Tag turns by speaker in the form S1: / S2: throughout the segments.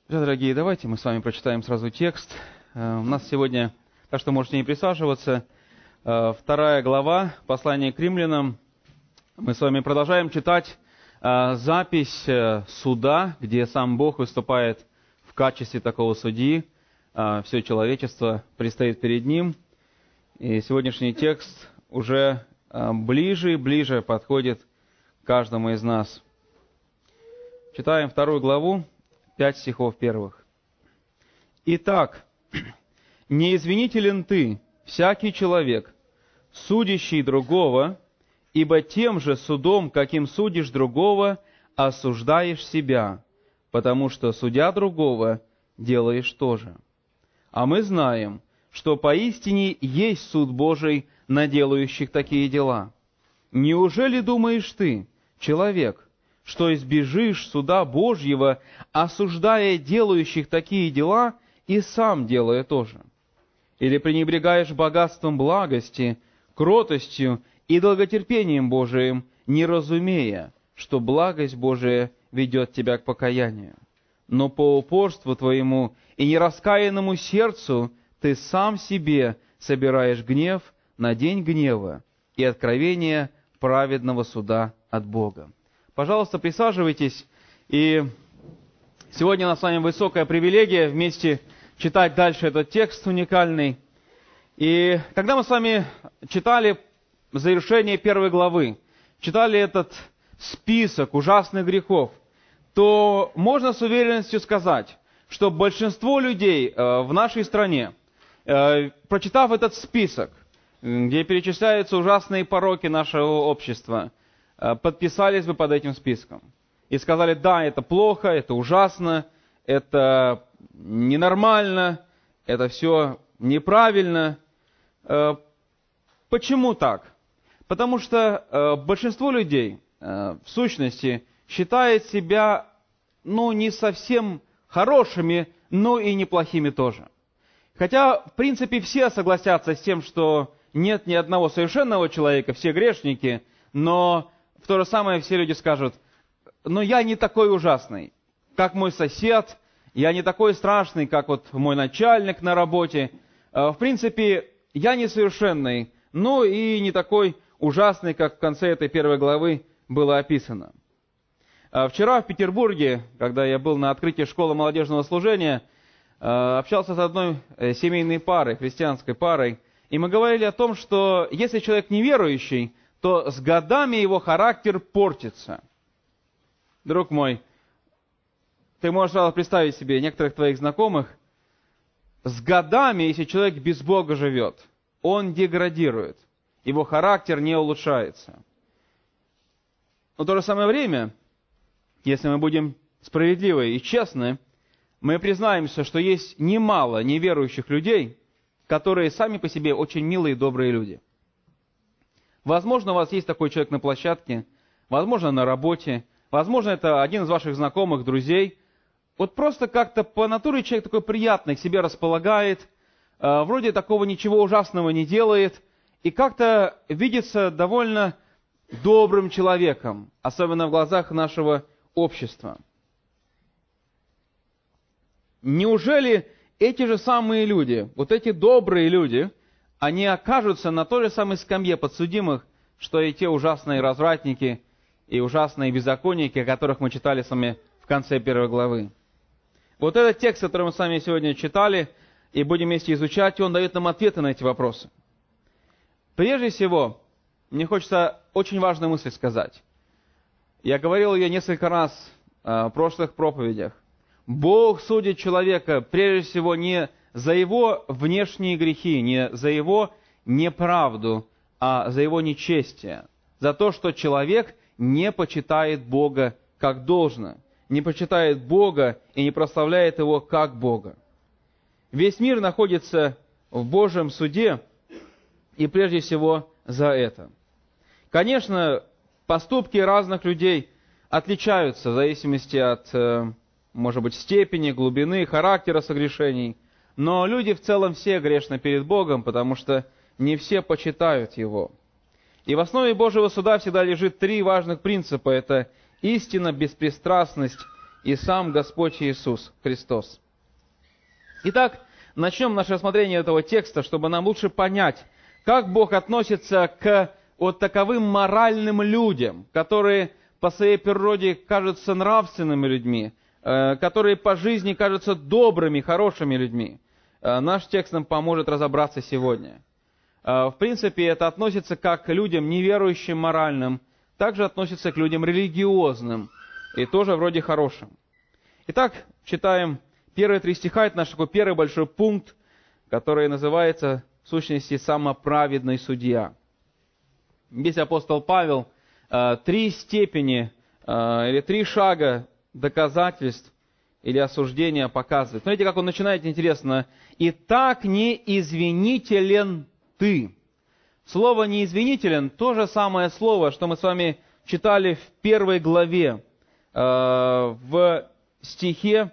S1: Друзья дорогие, давайте мы с вами прочитаем сразу текст. У нас сегодня, так что можете не присаживаться, 2 глава послания к римлянам. Мы с вами продолжаем читать запись суда, где сам Бог выступает в качестве такого судьи. Все человечество предстоит перед Ним. И сегодняшний текст уже ближе и ближе подходит к каждому из нас. Читаем 2 главу, 5 стихов первых. «Итак, не извинителен ты, всякий человек, судящий другого, ибо тем же судом, каким судишь другого, осуждаешь себя, потому что, судя другого, делаешь то же. А мы знаем, что поистине есть суд Божий на делающих такие дела. Неужели думаешь ты, человек, что избежишь суда Божьего, осуждая делающих такие дела и сам делая то же? Или пренебрегаешь богатством благости, кротостью и долготерпением Божиим, не разумея, что благость Божия ведет тебя к покаянию? Но по упорству твоему и нераскаянному сердцу ты сам себе собираешь гнев на день гнева и откровение праведного суда от Бога». Пожалуйста, присаживайтесь. И сегодня у нас с вами высокая привилегия вместе читать дальше этот текст уникальный. И когда мы с вами читали завершение 1 главы, читали этот список ужасных грехов, то можно с уверенностью сказать, что большинство людей в нашей стране, прочитав этот список, где перечисляются ужасные пороки нашего общества, подписались бы под этим списком и сказали: да, это плохо, это ужасно, это ненормально, это все неправильно. Почему так? Потому что большинство людей, в сущности, считает себя, не совсем хорошими, но и неплохими тоже. Хотя, в принципе, все согласятся с тем, что нет ни одного совершенного человека, все грешники, но в то же самое все люди скажут: но я не такой ужасный, как мой сосед, я не такой страшный, как вот мой начальник на работе. В принципе, я несовершенный, но и не такой ужасный, как в конце этой 1 главы было описано. Вчера в Петербурге, когда я был на открытии школы молодежного служения, общался с одной семейной парой, христианской парой, и мы говорили о том, что если человек неверующий, то с годами его характер портится. Друг мой, ты можешь сразу представить себе некоторых твоих знакомых. С годами, если человек без Бога живет, он деградирует, его характер не улучшается. Но в то же самое время, если мы будем справедливы и честны, мы признаемся, что есть немало неверующих людей, которые сами по себе очень милые и добрые люди. Возможно, у вас есть такой человек на площадке, возможно, на работе, возможно, это один из ваших знакомых, друзей. Вот просто как-то по натуре человек такой приятный, к себе располагает, вроде такого ничего ужасного не делает, и как-то видится довольно добрым человеком, особенно в глазах нашего общества. Неужели эти же самые люди, вот эти добрые люди, они окажутся на той же самой скамье подсудимых, что и те ужасные развратники и ужасные беззаконники, о которых мы читали с вами в конце 1 главы? Вот этот текст, который мы с вами сегодня читали и будем вместе изучать, он дает нам ответы на эти вопросы. Прежде всего, мне хочется очень важную мысль сказать. Я говорил ее несколько раз в прошлых проповедях. Бог судит человека прежде всего не за его внешние грехи, не за его неправду, а за его нечестие. За то, что человек не почитает Бога как должно, не почитает Бога и не прославляет Его как Бога. Весь мир находится в Божьем суде, и прежде всего за это. Конечно, поступки разных людей отличаются в зависимости от, может быть, степени, глубины, характера согрешений. Но люди в целом все грешны перед Богом, потому что не все почитают Его. И в основе Божьего суда всегда лежит 3 важных принципа. Это истина, беспристрастность и сам Господь Иисус Христос. Итак, начнем наше рассмотрение этого текста, чтобы нам лучше понять, как Бог относится к вот таковым моральным людям, которые по своей природе кажутся нравственными людьми, которые по жизни кажутся добрыми, хорошими людьми. Наш текст нам поможет разобраться сегодня. В принципе, это относится как к людям неверующим, моральным, также относится к людям религиозным и тоже вроде хорошим. Итак, читаем первые 3 стиха, это наш такой первый большой пункт, который называется в сущности «самоправедный судья». Здесь апостол Павел 3 степени или 3 шага доказательств или осуждения показывает. Смотрите, как он начинает интересно. «Итак, неизвинителен ты». Слово «неизвинителен» — то же самое слово, что мы с вами читали в 1 главе, в стихе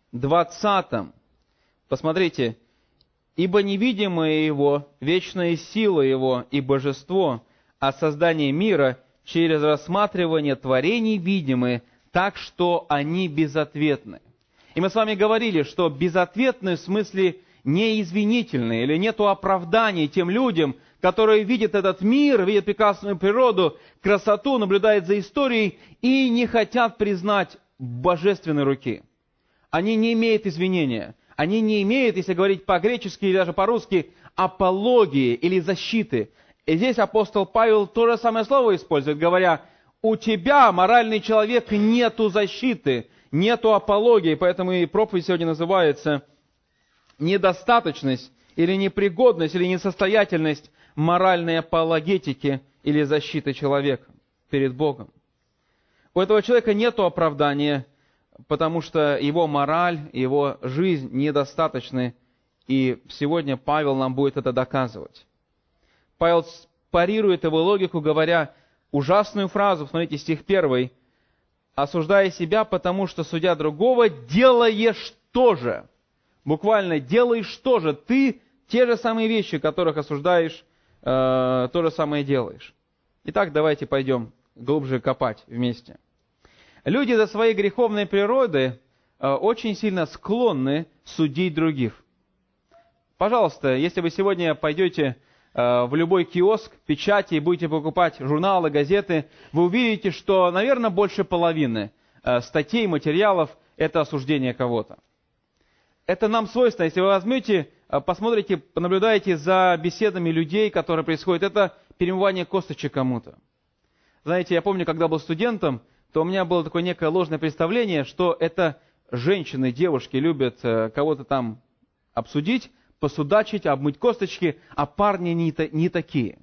S1: 20. Посмотрите. «Ибо невидимое Его, вечная сила Его и божество, а создание мира через рассматривание творений видимы, так что они безответны». И мы с вами говорили, что безответны в смысле неизвинительны, или нету оправданий тем людям, которые видят этот мир, видят прекрасную природу, красоту, наблюдают за историей и не хотят признать божественной руки. Они не имеют извинения. Они не имеют, если говорить по-гречески или даже по-русски, апологии или защиты. И здесь апостол Павел то же самое слово использует, говоря, у тебя, моральный человек, нету защиты, нету апологии, поэтому и проповедь сегодня называется «Недостаточность» или «Непригодность» или «Несостоятельность моральной апологетики» или защиты человека перед Богом. У этого человека нету оправдания, потому что его мораль, его жизнь недостаточны, и сегодня Павел нам будет это доказывать. Павел парирует его логику, говоря ужасную фразу, смотрите, стих 1. «Осуждая себя, потому что, судя другого, делаешь то же». Буквально делаешь то же. Ты те же самые вещи, которых осуждаешь, то же самое делаешь. Итак, давайте пойдем глубже копать вместе. Люди за своей греховной природой очень сильно склонны судить других. Пожалуйста, если вы сегодня пойдете в любой киоск печати и будете покупать журналы, газеты, вы увидите, что, наверное, больше половины статей, материалов – это осуждение кого-то. Это нам свойственно. Если вы возьмете, посмотрите, понаблюдаете за беседами людей, которые происходят, это перемывание косточек кому-то. Знаете, я помню, когда был студентом, то у меня было такое некое ложное представление, что это женщины, девушки любят кого-то там обсудить, посудачить, обмыть косточки, а парни не такие.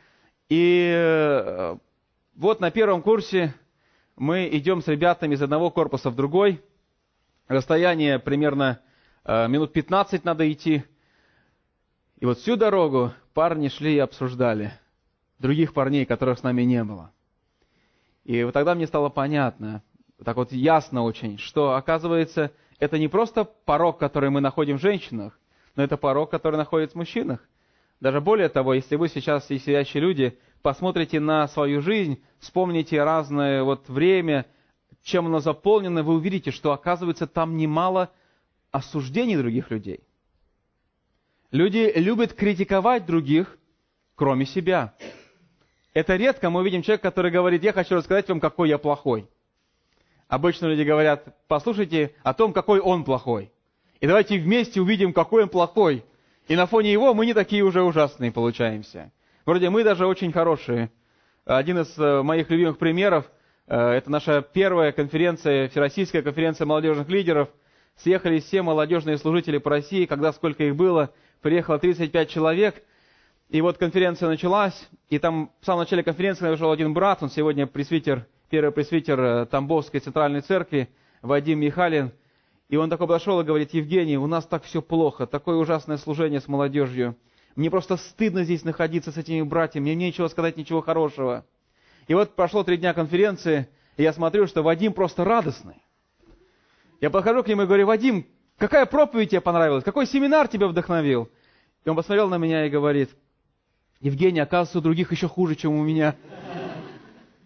S1: И вот на первом курсе мы идем с ребятами из одного корпуса в другой. Расстояние примерно минут 15 надо идти. И вот всю дорогу парни шли и обсуждали других парней, которых с нами не было. И вот тогда мне стало понятно, так вот ясно очень, что, оказывается, это не просто порок, который мы находим в женщинах, но это порок, который находится в мужчинах. Даже более того, если вы сейчас, сидящие люди, посмотрите на свою жизнь, вспомните разное вот время, чем оно заполнено, вы увидите, что, оказывается, там немало осуждений других людей. Люди любят критиковать других, кроме себя. Это редко мы видим человека, который говорит, я хочу рассказать вам, какой я плохой. Обычно люди говорят, послушайте о том, какой он плохой. И давайте вместе увидим, какой он плохой. И на фоне его мы не такие уже ужасные получаемся. Вроде мы даже очень хорошие. Один из моих любимых примеров, это наша первая конференция, Всероссийская конференция молодежных лидеров. Съехались все молодежные служители по России, когда сколько их было, приехало 35 человек. И вот конференция началась, и там в самом начале конференции вышел один брат, он сегодня пресвитер, первый пресвитер Тамбовской центральной церкви, Вадим Михалин. И он такой подошел и говорит, Евгений, у нас так все плохо, такое ужасное служение с молодежью. Мне просто стыдно здесь находиться с этими братьями, мне нечего сказать, ничего хорошего. И вот прошло 3 дня конференции, и я смотрю, что Вадим просто радостный. Я подхожу к нему и говорю, Вадим, какая проповедь тебе понравилась, какой семинар тебя вдохновил? И он посмотрел на меня и говорит, Евгений, оказывается, у других еще хуже, чем у меня.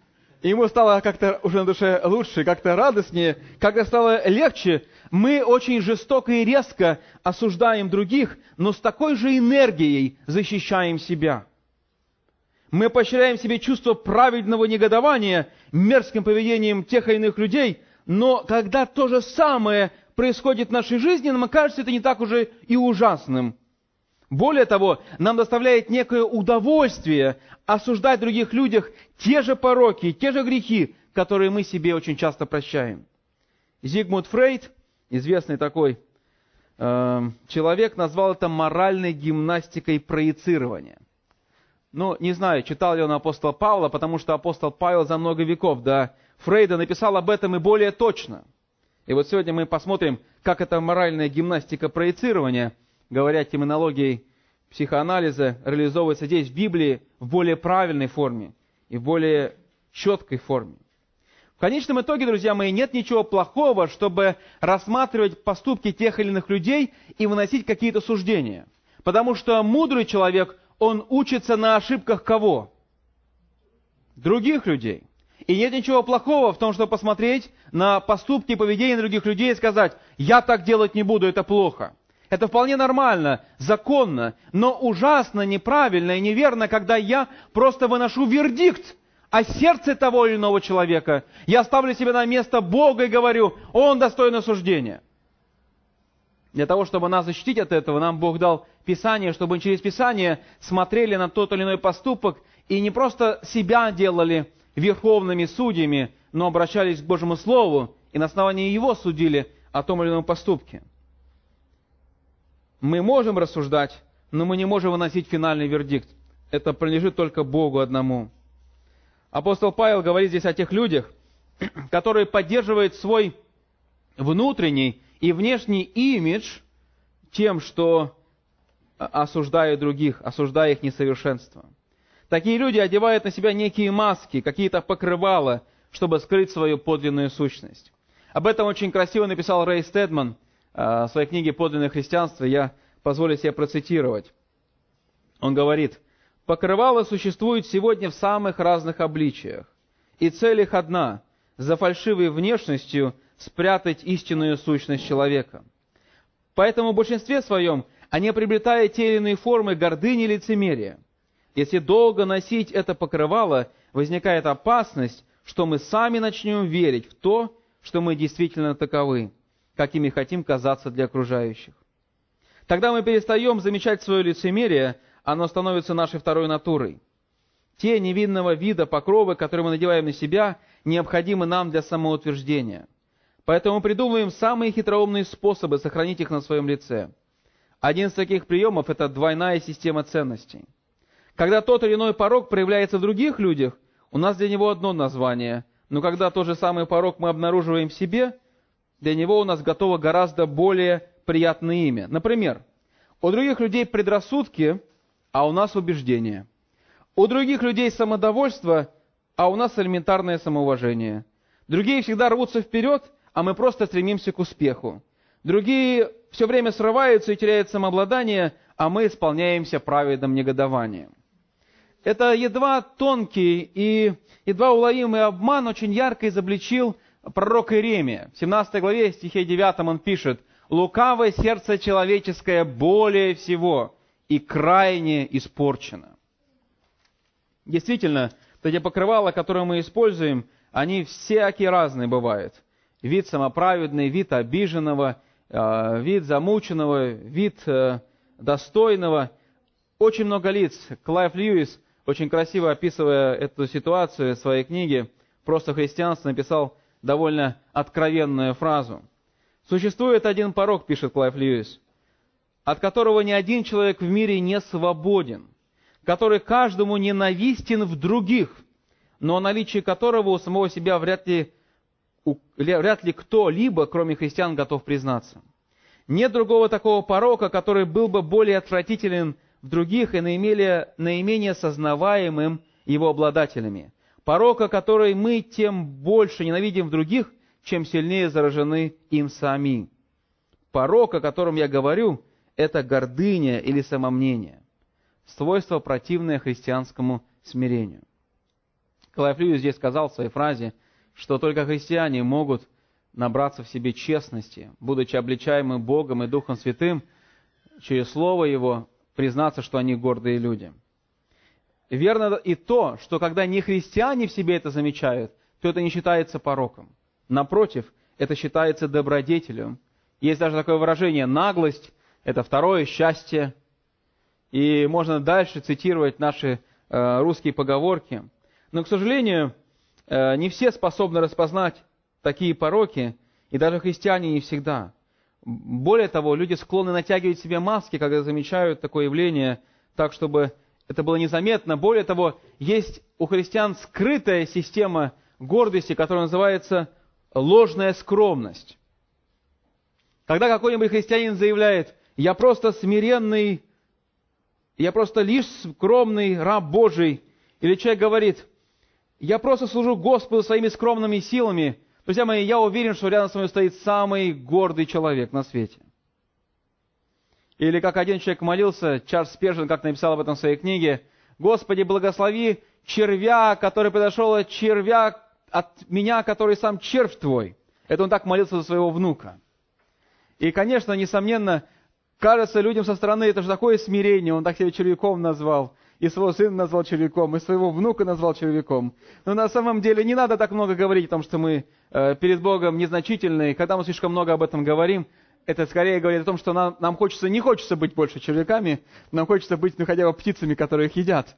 S1: И ему стало как-то уже на душе лучше, как-то радостнее, как-то стало легче. Мы очень жестоко и резко осуждаем других, но с такой же энергией защищаем себя. Мы поощряем в себе чувство праведного негодования мерзким поведением тех или иных людей, но когда то же самое происходит в нашей жизни, нам кажется это не так уже и ужасным. Более того, нам доставляет некое удовольствие осуждать в других людях те же пороки, те же грехи, которые мы себе очень часто прощаем. Зигмунд Фрейд, известный такой человек, назвал это моральной гимнастикой проецирования. Ну, не знаю, читал ли он апостола Павла, потому что апостол Павел за много веков до Фрейда написал об этом и более точно. И вот сегодня мы посмотрим, как эта моральная гимнастика проецирования, говоря терминологией психоанализа, реализовывается здесь в Библии в более правильной форме и в более четкой форме. В конечном итоге, друзья мои, нет ничего плохого, чтобы рассматривать поступки тех или иных людей и выносить какие-то суждения. Потому что мудрый человек, он учится на ошибках кого? Других людей. И нет ничего плохого в том, чтобы посмотреть на поступки и поведение других людей и сказать: «Я так делать не буду, это плохо». Это вполне нормально, законно, но ужасно неправильно и неверно, когда я просто выношу вердикт о сердце того или иного человека. Я ставлю себя на место Бога и говорю: он достоин осуждения. Для того, чтобы нас защитить от этого, нам Бог дал Писание, чтобы мы через Писание смотрели на тот или иной поступок и не просто себя делали верховными судьями, но обращались к Божьему Слову и на основании Его судили о том или ином поступке. Мы можем рассуждать, но мы не можем выносить финальный вердикт. Это принадлежит только Богу одному. Апостол Павел говорит здесь о тех людях, которые поддерживают свой внутренний и внешний имидж тем, что осуждают других, осуждая их несовершенство. Такие люди одевают на себя некие маски, какие-то покрывала, чтобы скрыть свою подлинную сущность. Об этом очень красиво написал Рэй Стедман в своей книге «Подлинное христианство». Я позволю себе процитировать. Он говорит: «Покрывало существует сегодня в самых разных обличиях, и цель их одна – за фальшивой внешностью спрятать истинную сущность человека. Поэтому в большинстве своем они приобретают те или иные формы гордыни и лицемерия. Если долго носить это покрывало, возникает опасность, что мы сами начнем верить в то, что мы действительно таковы, какими хотим казаться для окружающих. Тогда мы перестаем замечать свое лицемерие, оно становится нашей второй натурой. Те невинного вида покровы, которые мы надеваем на себя, необходимы нам для самоутверждения. Поэтому придумываем самые хитроумные способы сохранить их на своем лице. Один из таких приемов – это двойная система ценностей. Когда тот или иной порок проявляется в других людях, у нас для него одно название, но когда тот же самый порок мы обнаруживаем в себе, для него у нас готово гораздо более приятное имя. Например, у других людей предрассудки, а у нас убеждения. У других людей самодовольство, а у нас элементарное самоуважение. Другие всегда рвутся вперед, а мы просто стремимся к успеху. Другие все время срываются и теряют самообладание, а мы исполняемся праведным негодованием. Это едва тонкий и едва уловимый обман очень ярко изобличил пророк Иеремия. В 17 главе, стихе 9 он пишет: «Лукавое сердце человеческое более всего и крайне испорчено». Действительно, эти покрывала, которые мы используем, они всякие разные бывают. Вид самоправедный, вид обиженного, вид замученного, вид достойного. Очень много лиц. Клайв Льюис, очень красиво описывая эту ситуацию в своей книге «Просто христианство», написал довольно откровенную фразу. «Существует один порок, — пишет Клайв Льюис, — от которого ни один человек в мире не свободен, который каждому ненавистен в других, но о наличии которого у самого себя вряд ли кто-либо, кроме христиан, готов признаться. Нет другого такого порока, который был бы более отвратителен в других и наименее сознаваемым его обладателями. Порока, который мы тем больше ненавидим в других, чем сильнее заражены им сами. Порок, о котором я говорю, это гордыня или самомнение, свойство, противное христианскому смирению». Клайв Льюис здесь сказал в своей фразе, что только христиане могут набраться в себе честности, будучи обличаемы Богом и Духом Святым, через Слово Его признаться, что они гордые люди. Верно и то, что когда нехристиане в себе это замечают, то это не считается пороком. Напротив, это считается добродетелью. Есть даже такое выражение «наглость» — это второе счастье. И можно дальше цитировать наши русские поговорки. Но, к сожалению, не все способны распознать такие пороки, и даже христиане не всегда. Более того, люди склонны натягивать себе маски, когда замечают такое явление, так, чтобы это было незаметно. Более того, есть у христиан скрытая система гордости, которая называется ложная скромность. Когда какой-нибудь христианин заявляет: «Я просто смиренный, я просто лишь скромный раб Божий», или человек говорит: «Я просто служу Господу своими скромными силами», друзья мои, я уверен, что рядом с вами стоит самый гордый человек на свете. Или как один человек молился, Чарльз Спержен, как написал об этом в своей книге: «Господи, благослови червя, который подошел от червя от меня, который сам червь твой». Это он так молился за своего внука. И, конечно, несомненно, кажется людям со стороны, это же такое смирение, он так себя червяком назвал, и своего сына назвал червяком, и своего внука назвал червяком. Но на самом деле не надо так много говорить о том, что мы перед Богом незначительны. Когда мы слишком много об этом говорим, это скорее говорит о том, что нам не хочется быть больше червяками, нам хочется быть, хотя бы птицами, которые их едят.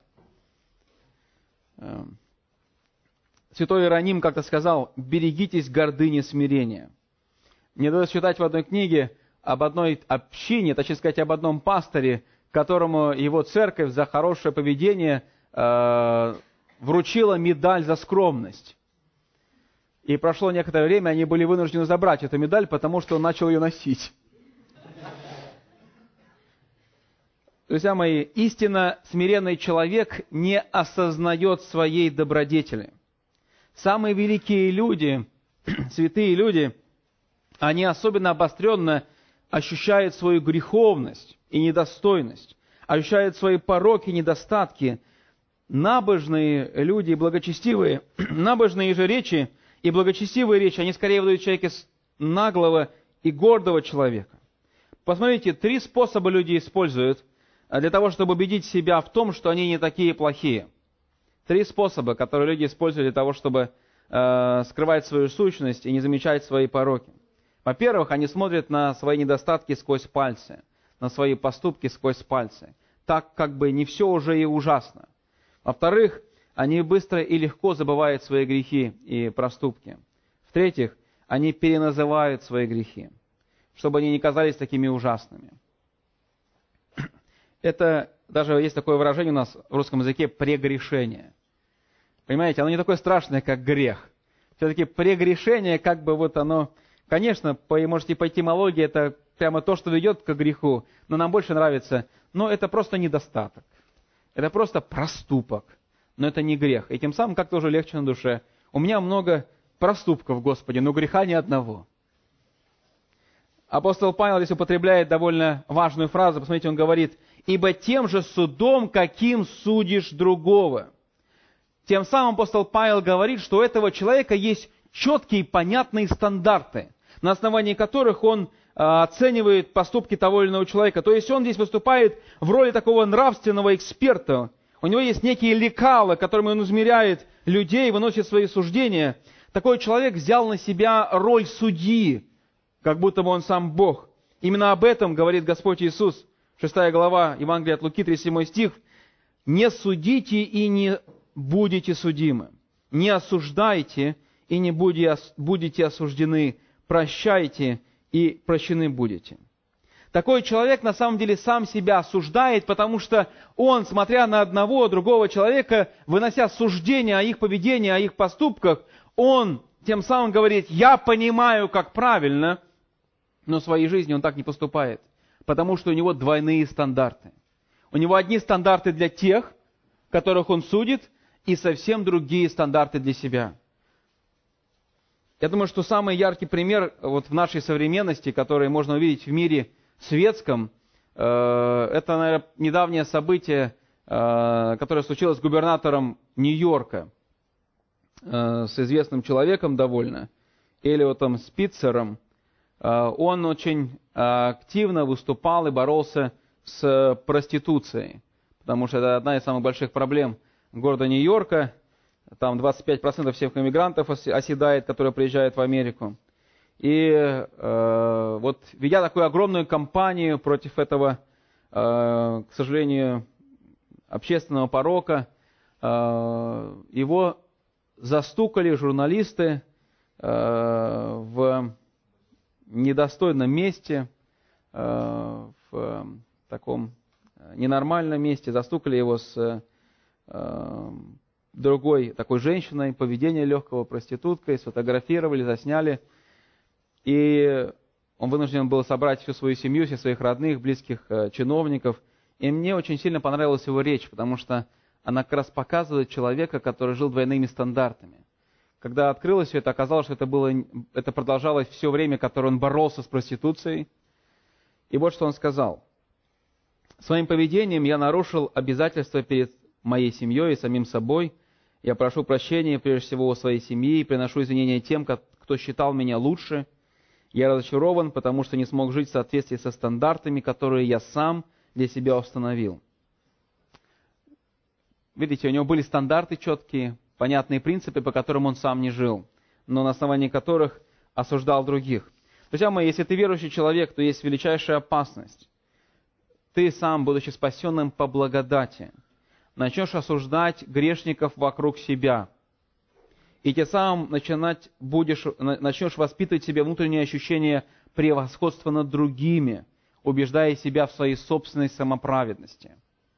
S1: Святой Иероним как-то сказал: «Берегитесь гордыни смирения». Мне удалось читать в одной книге об одной общине, точнее сказать, об одном пасторе, которому его церковь за хорошее поведение вручила медаль за скромность. И прошло некоторое время, они были вынуждены забрать эту медаль, потому что он начал ее носить. Друзья мои, истинно смиренный человек не осознает своей добродетели. Самые великие люди, святые люди, они особенно обостренно ощущают свою греховность и недостойность, ощущают свои пороки и недостатки. Набожные люди, благочестивые, набожные же речи и благочестивые речи, они скорее выдают человека наглого и гордого человека. Посмотрите, 3 способа люди используют для того, чтобы убедить себя в том, что они не такие плохие. 3 способа, которые люди используют для того, чтобы скрывать свою сущность и не замечать свои пороки. Во-первых, они смотрят на свои недостатки сквозь пальцы, на свои поступки сквозь пальцы, так как бы не все уже и ужасно. Во-вторых, они быстро и легко забывают свои грехи и проступки. В-третьих, они переназывают свои грехи, чтобы они не казались такими ужасными. Это даже есть такое выражение у нас в русском языке — прегрешение. Понимаете, оно не такое страшное, как грех. Все-таки прегрешение, как бы вот оно... Конечно, можете по этимологии, это прямо то, что ведет к греху, но нам больше нравится. Но это просто недостаток. Это просто проступок. Но это не грех. И тем самым как-то уже легче на душе. У меня много проступков, Господи, но греха ни одного. Апостол Павел здесь употребляет довольно важную фразу. Посмотрите, он говорит: «Ибо тем же судом, каким судишь другого». Тем самым апостол Павел говорит, что у этого человека есть четкие, понятные стандарты, на основании которых он оценивает поступки того или иного человека. То есть он здесь выступает в роли такого нравственного эксперта. У него есть некие лекала, которыми он измеряет людей, выносит свои суждения. Такой человек взял на себя роль судьи, как будто бы он сам Бог. Именно об этом говорит Господь Иисус. 6 глава Евангелия от Луки, 37 стих. «Не судите и не будете судимы. Не осуждайте и не будете осуждены. Прощайте и прощены будете». Такой человек на самом деле сам себя осуждает, потому что он, смотря на одного, другого человека, вынося суждения о их поведении, о их поступках, он тем самым говорит: «Я понимаю, как правильно», но в своей жизни он так не поступает, потому что у него двойные стандарты. У него одни стандарты для тех, которых он судит, и совсем другие стандарты для себя. Я думаю, что самый яркий пример вот в нашей современности, который можно увидеть в мире светском, это, наверное, недавнее событие, которое случилось с губернатором Нью-Йорка. с известным человеком довольно, Элиотом Спицером. Он очень активно выступал и боролся с проституцией, потому что это одна из самых больших проблем города Нью-Йорка. Там 25% всех иммигрантов оседает, которые приезжают в Америку. И вот ведя такую огромную кампанию против этого, к сожалению, общественного порока, его застукали журналисты в недостойном месте, в таком ненормальном месте, застукали его с другой такой женщиной, поведение легкого проституткой, сфотографировали, засняли. И он вынужден был собрать всю свою семью, всех своих родных, близких чиновников. И мне очень сильно понравилась его речь, потому что она как раз показывает человека, который жил двойными стандартами. Когда открылось все это, оказалось, что это продолжалось все время, которое он боролся с проституцией. И вот что он сказал. «Своим поведением я нарушил обязательства перед моей семьей и самим собой. Я прошу прощения прежде всего у своей семьи и приношу извинения тем, кто считал меня лучше. Я разочарован, потому что не смог жить в соответствии со стандартами, которые я сам для себя установил». Видите, у него были стандарты четкие, понятные принципы, по которым он сам не жил, но на основании которых осуждал других. Друзья мои, если ты верующий человек, то есть величайшая опасность. Ты сам, будучи спасенным по благодати, начнешь осуждать грешников вокруг себя. И тем самым начнешь воспитывать в себе внутреннее ощущение превосходства над другими, убеждая себя в своей собственной самоправедности.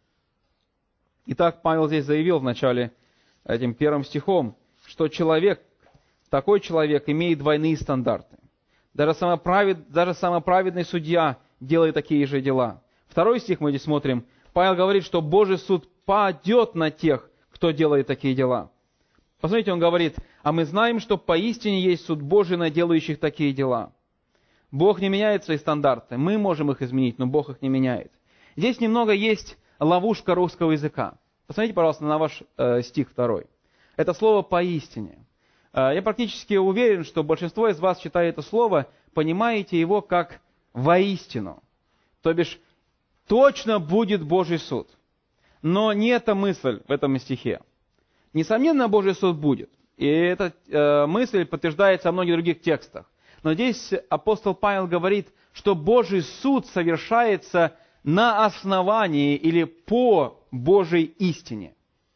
S1: Итак, Павел здесь заявил в начале этим первым стихом, что такой человек имеет двойные стандарты. Даже самый праведный судья делает такие же дела. Второй стих мы здесь смотрим. Павел говорит, что Божий суд падет на тех, кто делает такие дела. Посмотрите, он говорит, а мы знаем, что поистине есть суд Божий на делающих такие дела. Бог не меняет свои стандарты. Мы можем их изменить, но Бог их не меняет. Здесь немного есть ловушка русского языка. Посмотрите, пожалуйста, на ваш стих 2. Это слово «поистине». Я практически уверен, что большинство из вас, читая это слово, понимаете его как «воистину». То бишь, точно будет Божий суд. Но не эта мысль в этом стихе. Несомненно, Божий суд будет. И эта мысль подтверждается во многих других текстах. Но здесь апостол Павел говорит, что Божий суд совершается на основании или по Божьей истине.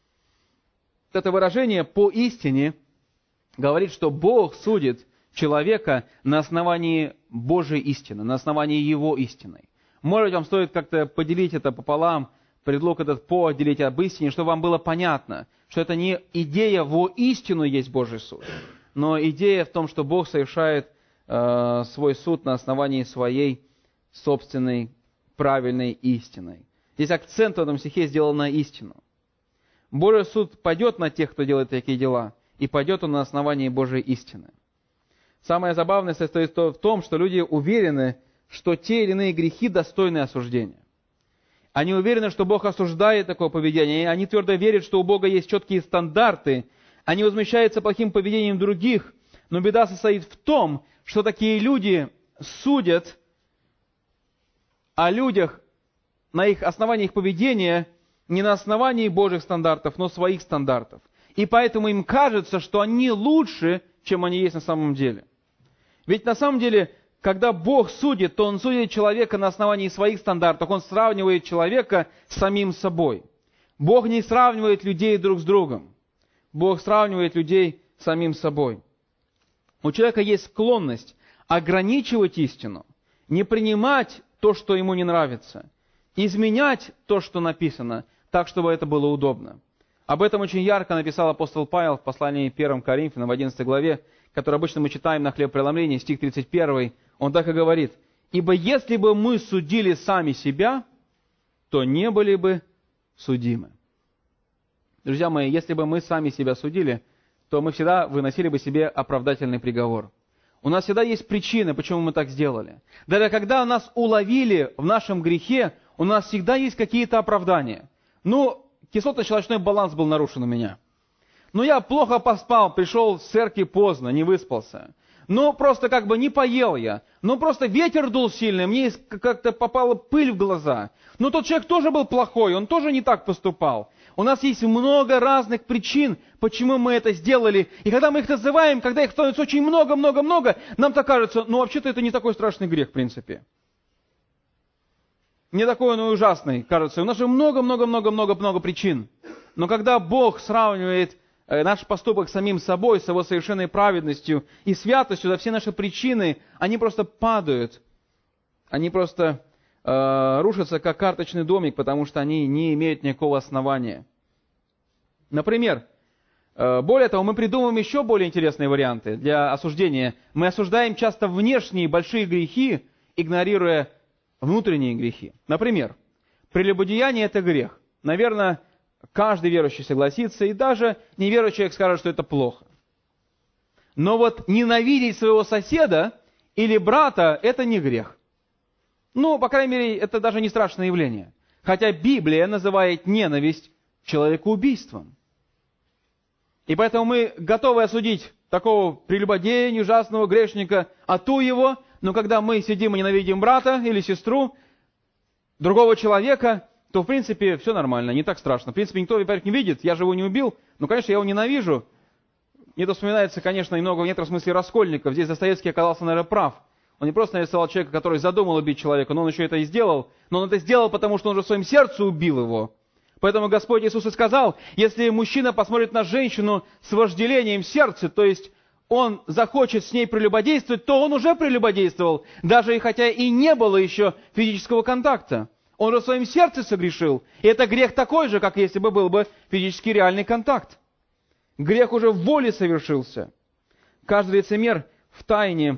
S1: Это выражение «по истине» говорит, что Бог судит человека на основании Божьей истины, на основании Его истины. Может быть, вам стоит как-то поделить это пополам, предлог этот «по» отделить об истине, чтобы вам было понятно, что это не идея «во истину есть Божий суд», но идея в том, что Бог совершает свой суд на основании своей собственной правильной истиной. Здесь акцент в этом стихе сделан на истину. Божий суд пойдет на тех, кто делает такие дела, и пойдет он на основании Божьей истины. Самое забавное состоит в том, что люди уверены, что те или иные грехи достойны осуждения. Они уверены, что Бог осуждает такое поведение, и они твердо верят, что у Бога есть четкие стандарты. Они возмущаются плохим поведением других, но беда состоит в том, что такие люди судят о людях на их основании их поведения не на основании Божьих стандартов, но своих стандартов. И поэтому им кажется, что они лучше, чем они есть на самом деле. Ведь на самом деле, когда Бог судит, то Он судит человека на основании своих стандартов. Он сравнивает человека с самим собой. Бог не сравнивает людей друг с другом. Бог сравнивает людей с самим собой. У человека есть склонность ограничивать истину, не принимать то, что ему не нравится, изменять то, что написано, так, чтобы это было удобно. Об этом очень ярко написал апостол Павел в послании 1 Коринфянам в 11 главе, который обычно мы читаем на хлебопреломлении, стих 31. Он так и говорит: «Ибо если бы мы судили сами себя, то не были бы судимы». Друзья мои, если бы мы сами себя судили, то мы всегда выносили бы себе оправдательный приговор. У нас всегда есть причины, почему мы так сделали. Даже когда нас уловили в нашем грехе, у нас всегда есть какие-то оправдания. Кислотно-щелочной баланс был нарушен у меня. Ну, я плохо поспал, пришел с церкви поздно, не выспался. Ну, просто как бы не поел я. Ну, просто ветер дул сильный, мне как-то попала пыль в глаза. Но тот человек тоже был плохой, он тоже не так поступал. У нас есть много разных причин, почему мы это сделали. И когда мы их называем, когда их становится очень много, нам так кажется, ну, вообще-то это не такой страшный грех, в принципе. Не такой он и ужасный, кажется. У нас же много причин. Но когда Бог сравнивает наш поступок с самим собой, с его совершенной праведностью и святостью, за все наши причины, они просто падают. Они просто рушатся, как карточный домик, потому что они не имеют никакого основания. Например, более того, мы придумываем еще более интересные варианты для осуждения. Мы осуждаем часто внешние большие грехи, игнорируя внутренние грехи. Например, прелюбодеяние – это грех. Наверное, каждый верующий согласится, и даже неверующий человек скажет, что это плохо. Но вот ненавидеть своего соседа или брата – это не грех. Ну, по крайней мере, это даже не страшное явление. Хотя Библия называет ненависть человекоубийством. И поэтому мы готовы осудить такого прелюбодея, ужасного грешника, ату его, но когда мы сидим и ненавидим брата или сестру, другого человека, то, в принципе, все нормально, не так страшно. В принципе, никто, во-первых, не видит, я же его не убил, но, конечно, я его ненавижу. Мне тут вспоминается, конечно, немного в некотором смысле Раскольников. Здесь Достоевский оказался, наверное, прав. Он не просто нарисовал человека, который задумал убить человека, но он еще это и сделал. Но он это сделал, потому что он же в своем сердце убил его. Поэтому Господь Иисус и сказал, если мужчина посмотрит на женщину с вожделением в сердце, то есть он захочет с ней прелюбодействовать, то он уже прелюбодействовал, даже хотя и не было еще физического контакта. Он же в своем сердце согрешил. И это грех такой же, как если бы был бы физический реальный контакт. Грех уже в воле совершился. Каждый лицемер в тайне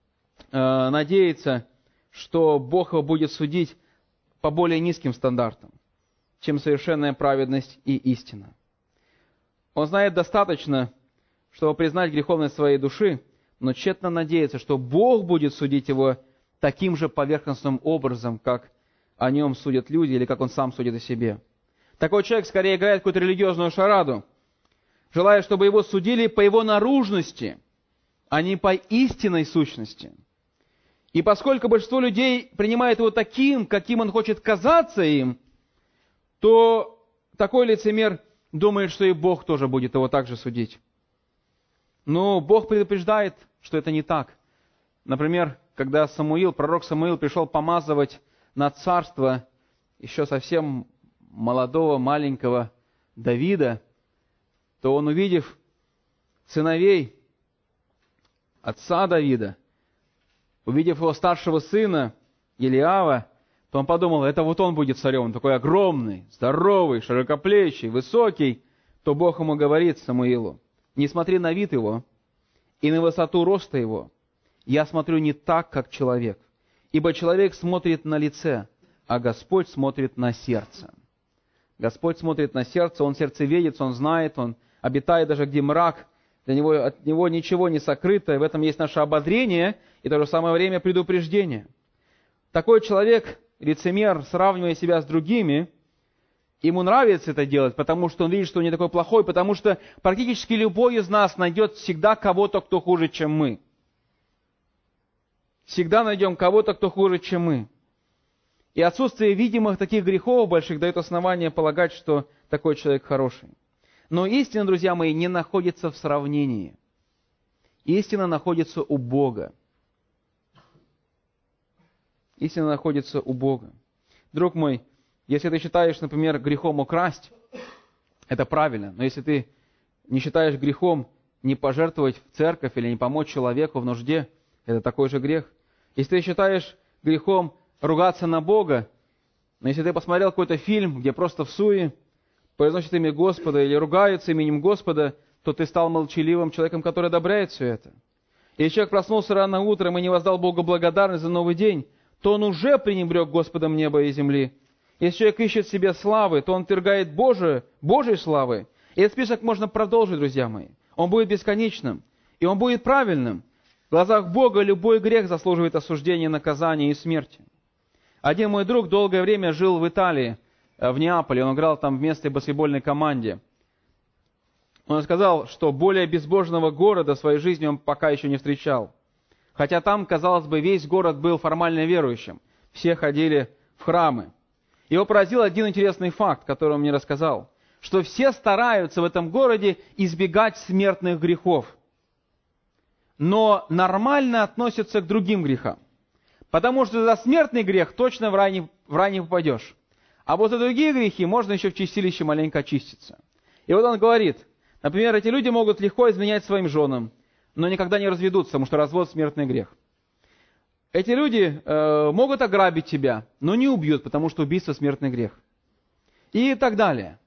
S1: надеется, что Бог его будет судить по более низким стандартам, чем совершенная праведность и истина. Он знает достаточно, чтобы признать греховность своей души, но тщетно надеется, что Бог будет судить его таким же поверхностным образом, как о нем судят люди или как он сам судит о себе. Такой человек скорее играет какую-то религиозную шараду, желая, чтобы его судили по его наружности, а не по истинной сущности. И поскольку большинство людей принимает его таким, каким он хочет казаться им, то такой лицемер думает, что и Бог тоже будет его так же судить. Но Бог предупреждает, что это не так. Например, когда пророк Самуил пришел помазывать на царство еще совсем молодого, маленького Давида, то он, увидев сыновей отца Давида, увидев его старшего сына Елиава, то он подумал, это вот он будет царем, он такой огромный, здоровый, широкоплечий, высокий. То Бог ему говорит Самуилу, не смотри на вид его и на высоту роста его. Я смотрю не так, как человек. Ибо человек смотрит на лице, а Господь смотрит на сердце. Господь смотрит на сердце, Он сердцеведец, Он знает, Он обитает даже где мрак. От Него ничего не сокрыто, и в этом есть наше ободрение и в то же самое время предупреждение. Такой человек, лицемер, сравнивая себя с другими, ему нравится это делать, потому что он видит, что он не такой плохой, потому что практически любой из нас найдет всегда кого-то, кто хуже, чем мы. Всегда найдем кого-то, кто хуже, чем мы. И отсутствие видимых таких грехов больших дает основание полагать, что такой человек хороший. Но истина, друзья мои, не находится в сравнении. Истина находится у Бога. Истина находится у Бога. Друг мой, если ты считаешь, например, грехом украсть, это правильно. Но если ты не считаешь грехом не пожертвовать в церковь или не помочь человеку в нужде, это такой же грех. Если ты считаешь грехом ругаться на Бога, но если ты посмотрел какой-то фильм, где просто всуе произносят имя Господа или ругаются именем Господа, то ты стал молчаливым человеком, который одобряет все это. Если человек проснулся рано утром и не воздал Богу благодарность за новый день, то он уже пренебрег Господом неба и земли. Если человек ищет себе славы, то он отвергает Божьей славы. И этот список можно продолжить, друзья мои. Он будет бесконечным, и он будет правильным. В глазах Бога любой грех заслуживает осуждения, наказания и смерти. Один мой друг долгое время жил в Италии, в Неаполе. Он играл там в местной баскетбольной команде. Он сказал, что более безбожного города в своей жизни он пока еще не встречал. Хотя там, казалось бы, весь город был формально верующим. Все ходили в храмы. Его поразил один интересный факт, который он мне рассказал, что все стараются в этом городе избегать смертных грехов, но нормально относятся к другим грехам. Потому что за смертный грех точно в рай не попадешь. А вот за другие грехи можно еще в чистилище маленько очиститься. И вот он говорит, например, эти люди могут легко изменять своим женам, но никогда не разведутся, потому что развод – смертный грех. Эти люди могут ограбить тебя, но не убьют, потому что убийство – смертный грех. И так далее.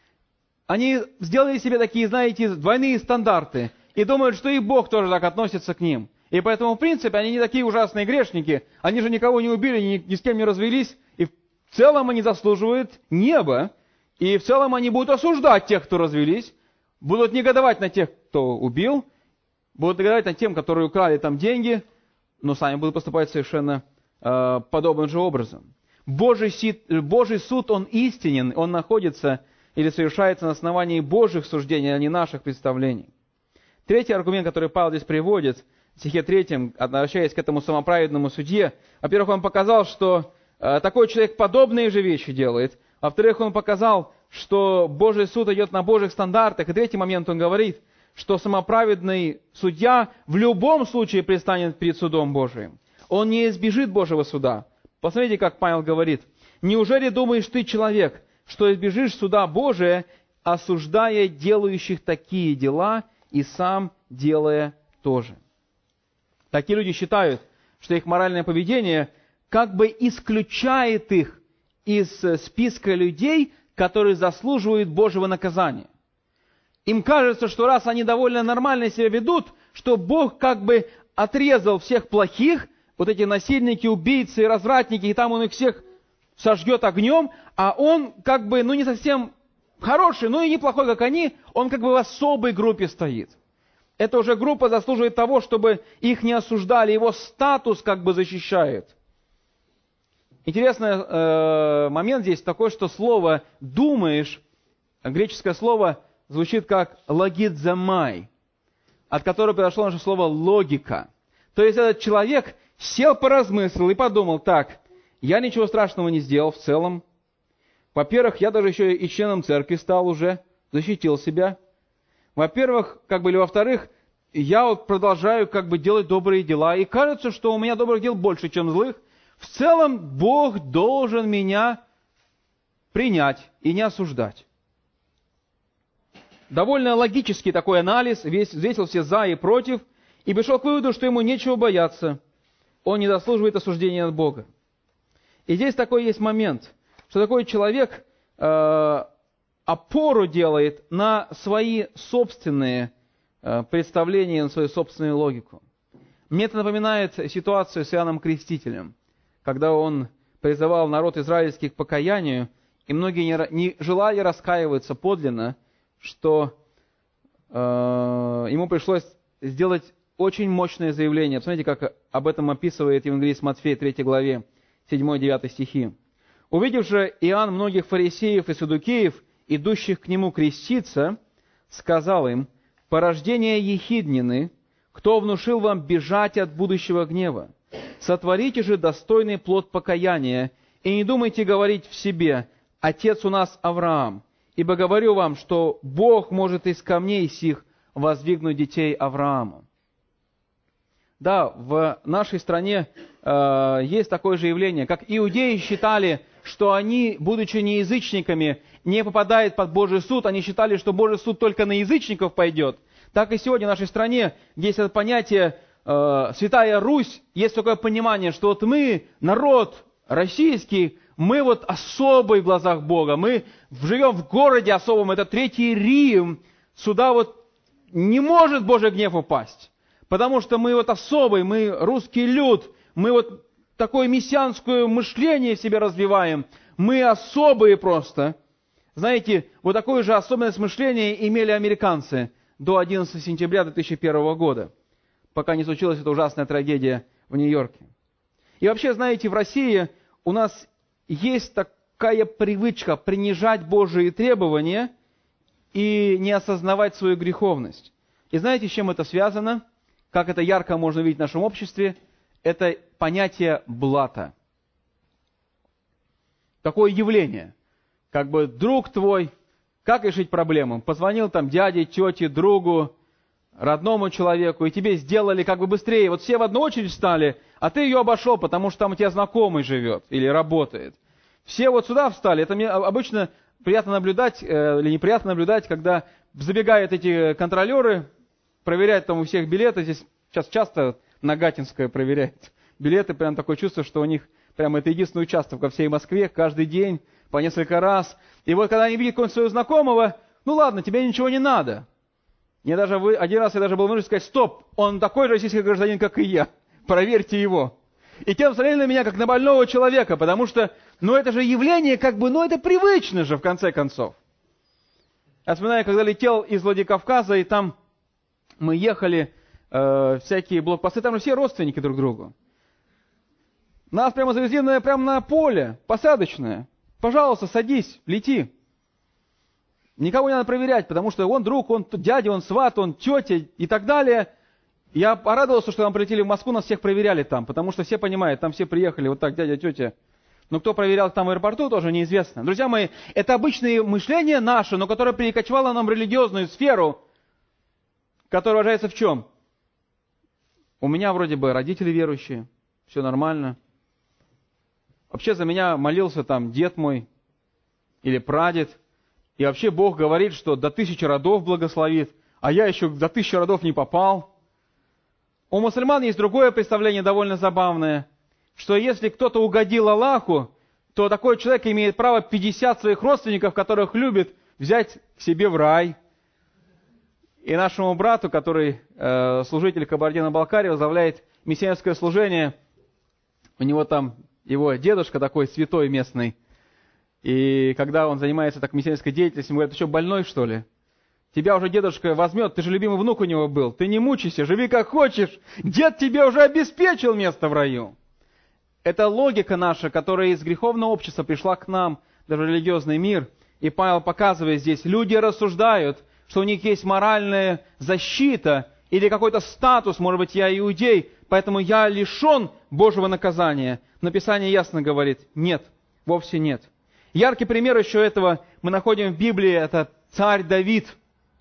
S1: Они сделали себе такие, знаете, двойные стандарты и думают, что и Бог тоже так относится к ним. И поэтому, в принципе, они не такие ужасные грешники, они же никого не убили, ни с кем не развелись, и в целом они заслуживают неба, и в целом они будут осуждать тех, кто развелись, будут негодовать на тех, кто убил, будут негодовать на тем, которые украли там деньги, но сами будут поступать совершенно подобным же образом. Божий суд, он истинен, он находится или совершается на основании Божьих суждений, а не наших представлений. Третий аргумент, который Павел здесь приводит, в стихе 3, обращаясь к этому самоправедному судье, во-первых, он показал, что такой человек подобные же вещи делает, во-вторых, он показал, что Божий суд идет на Божьих стандартах, и третий момент он говорит, что самоправедный судья в любом случае предстанет перед судом Божиим. Он не избежит Божьего суда. Посмотрите, как Павел говорит, «Неужели думаешь ты, человек, что избежишь суда Божия, осуждая делающих такие дела и сам делая тоже?» Такие люди считают, что их моральное поведение как бы исключает их из списка людей, которые заслуживают Божьего наказания. Им кажется, что раз они довольно нормально себя ведут, что Бог как бы отрезал всех плохих, вот эти насильники, убийцы, развратники, и там он их всех сожжет огнем, а он как бы, не совсем хороший, но и неплохой, как они, он как бы в особой группе стоит. Эта уже группа заслуживает того, чтобы их не осуждали, его статус как бы защищает. Интересный момент здесь такой, что слово «думаешь», греческое слово звучит как «логизомай», от которого произошло наше слово «логика». То есть этот человек сел, поразмыслил и подумал, так, я ничего страшного не сделал в целом. Во-первых, я даже еще и членом церкви стал уже, защитил себя. Во-первых, или во-вторых, я вот продолжаю делать добрые дела, и кажется, что у меня добрых дел больше, чем злых. В целом, Бог должен меня принять и не осуждать. Довольно логический такой анализ, взвесил все за и против, и пришел к выводу, что ему нечего бояться. Он не заслуживает осуждения от Бога. И здесь такой есть момент, что такой человек опору делает на свои собственные представления, на свою собственную логику. Мне это напоминает ситуацию с Иоанном Крестителем, когда он призывал народ израильский к покаянию, и многие не желали раскаиваться подлинно, что ему пришлось сделать очень мощное заявление. Посмотрите, как об этом описывает евангелист Матфей, 3 главе, 7-9 стихи. «Увидев же Иоанн многих фарисеев и саддукеев, идущих к нему креститься, сказал им: порождение ехиднины, кто внушил вам бежать от будущего гнева? Сотворите же достойный плод покаяния, и не думайте говорить в себе: отец у нас Авраам, ибо говорю вам, что Бог может из камней сих воздвигнуть детей Аврааму». Да, в нашей стране есть такое же явление, как иудеи считали, что они, будучи неязычниками, не попадают под Божий суд, они считали, что Божий суд только на язычников пойдет. Так и сегодня в нашей стране есть это понятие «Святая Русь», есть такое понимание, что вот мы, народ российский, мы вот особый в глазах Бога, мы живем в городе особом, это Третий Рим, сюда вот не может Божий гнев упасть. Потому что мы вот особый, мы русский люд, мы вот такое мессианское мышление в себе развиваем. Мы особые просто. Знаете, вот такое же особенность мышления имели американцы до 11 сентября 2001 года, пока не случилась эта ужасная трагедия в Нью-Йорке. И вообще, знаете, в России у нас есть такая привычка принижать Божьи требования и не осознавать свою греховность. И знаете, с чем это связано? Как это ярко можно видеть в нашем обществе? Это понятие блата. Такое явление. Как бы друг твой, как решить проблему? Позвонил там дяде, тете, другу, родному человеку, и тебе сделали как бы быстрее. Вот все в одну очередь встали, а ты ее обошел, потому что там у тебя знакомый живет или работает. Все вот сюда встали. Это мне обычно приятно наблюдать, или неприятно наблюдать, когда забегают эти контролеры, проверяют там у всех билеты. Здесь сейчас часто Нагатинская проверяет билеты. Прям такое чувство, что у них прям это единственный участок во всей Москве, каждый день, по несколько раз. И вот когда они видят какого-нибудь своего знакомого, ну ладно, тебе ничего не надо. Один раз я даже был вынужден сказать: стоп, он такой же российский гражданин, как и я. Проверьте его. И те посмотрели на меня, как на больного человека, потому что, это же явление, это привычно же, в конце концов. Я вспоминаю, когда летел из Владикавказа, и там мы ехали, всякие блокпосты, там же все родственники друг другу. Нас прямо завезли прямо на поле, посадочное. Пожалуйста, садись, лети. Никого не надо проверять, потому что он друг, он дядя, он сват, он тетя и так далее. Я порадовался, что нам прилетели в Москву, нас всех проверяли там, потому что все понимают, там все приехали, вот так, дядя, тетя. Но кто проверял там в аэропорту, тоже неизвестно. Друзья мои, это обычное мышление наше, но которое перекочевало нам в религиозную сферу, которая выражается в чем? У меня вроде бы родители верующие, все нормально. Вообще за меня молился там дед мой или прадед. И вообще Бог говорит, что до 1000 родов благословит, а я еще до 1000 родов не попал. У мусульман есть другое представление, довольно забавное, что если кто-то угодил Аллаху, то такой человек имеет право 50 своих родственников, которых любит, взять к себе в рай. И нашему брату, который служитель Кабардино-Балкарии, возглавляет миссионерское служение, у него там его дедушка такой святой местный, и когда он занимается так миссионерской деятельностью, ему говорят: ты что, больной, что ли? Тебя уже дедушка возьмет, ты же любимый внук у него был. Ты не мучайся, живи как хочешь. Дед тебе уже обеспечил место в раю. Это логика наша, которая из греховного общества пришла к нам, даже в религиозный мир. И Павел показывает здесь, люди рассуждают, что у них есть моральная защита или какой-то статус, может быть, я иудей, поэтому я лишен Божьего наказания. Но Писание ясно говорит: нет, вовсе нет. Яркий пример еще этого мы находим в Библии, это царь Давид,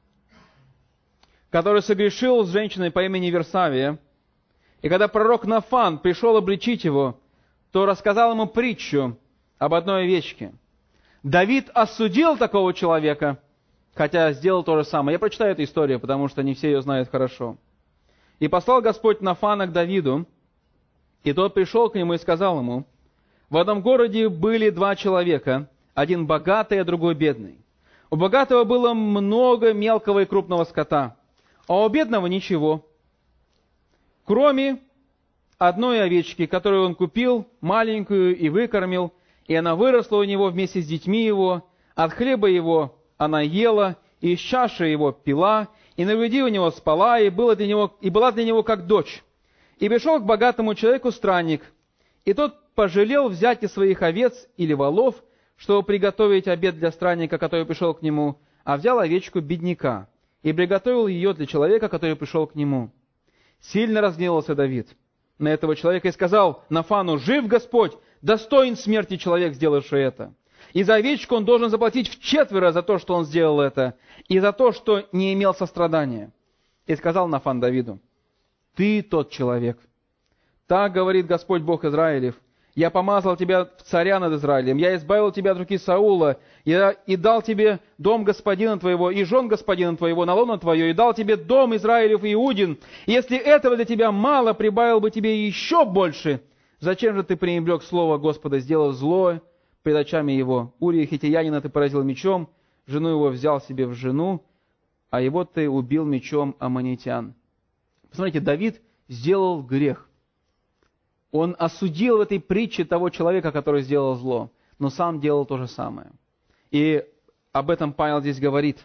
S1: который согрешил с женщиной по имени Версавия. И когда пророк Нафан пришел обличить его, то рассказал ему притчу об одной овечке. Давид осудил такого человека, хотя сделал то же самое. Я прочитаю эту историю, потому что не все ее знают хорошо. И послал Господь Нафана к Давиду, и тот пришел к нему и сказал ему: в одном городе были 2 человека, один богатый, а другой бедный. У богатого было много мелкого и крупного скота, а у бедного ничего, кроме одной овечки, которую он купил, маленькую, и выкормил, и она выросла у него вместе с детьми его, от хлеба его она ела, и из чаши его пила, и на груди у него спала, и была для него как дочь. И пришел к богатому человеку странник, и тот пожалел взять из своих овец или волов, чтобы приготовить обед для странника, который пришел к нему, а взял овечку бедняка и приготовил ее для человека, который пришел к нему. Сильно разгневался Давид на этого человека и сказал Нафану: жив Господь, достоин смерти человек, сделавший это. И за овечку он должен заплатить вчетверо за то, что он сделал это, и за то, что не имел сострадания. И сказал Нафан Давиду: ты тот человек. Так говорит Господь Бог Израилев: я помазал тебя в царя над Израилем, я избавил тебя от руки Саула, и дал тебе дом господина твоего, и жен господина твоего на лоно твое, и дал тебе дом Израилев и Иудин. И если этого для тебя мало, прибавил бы тебе еще больше. Зачем же ты пренебрег слово Господа, сделав зло пред очами его? Урия хиттеянина ты поразил мечом, жену его взял себе в жену, а его ты убил мечом аммонитян. Посмотрите, Давид сделал грех. Он осудил в этой притче того человека, который сделал зло, но сам делал то же самое. И об этом Павел здесь говорит.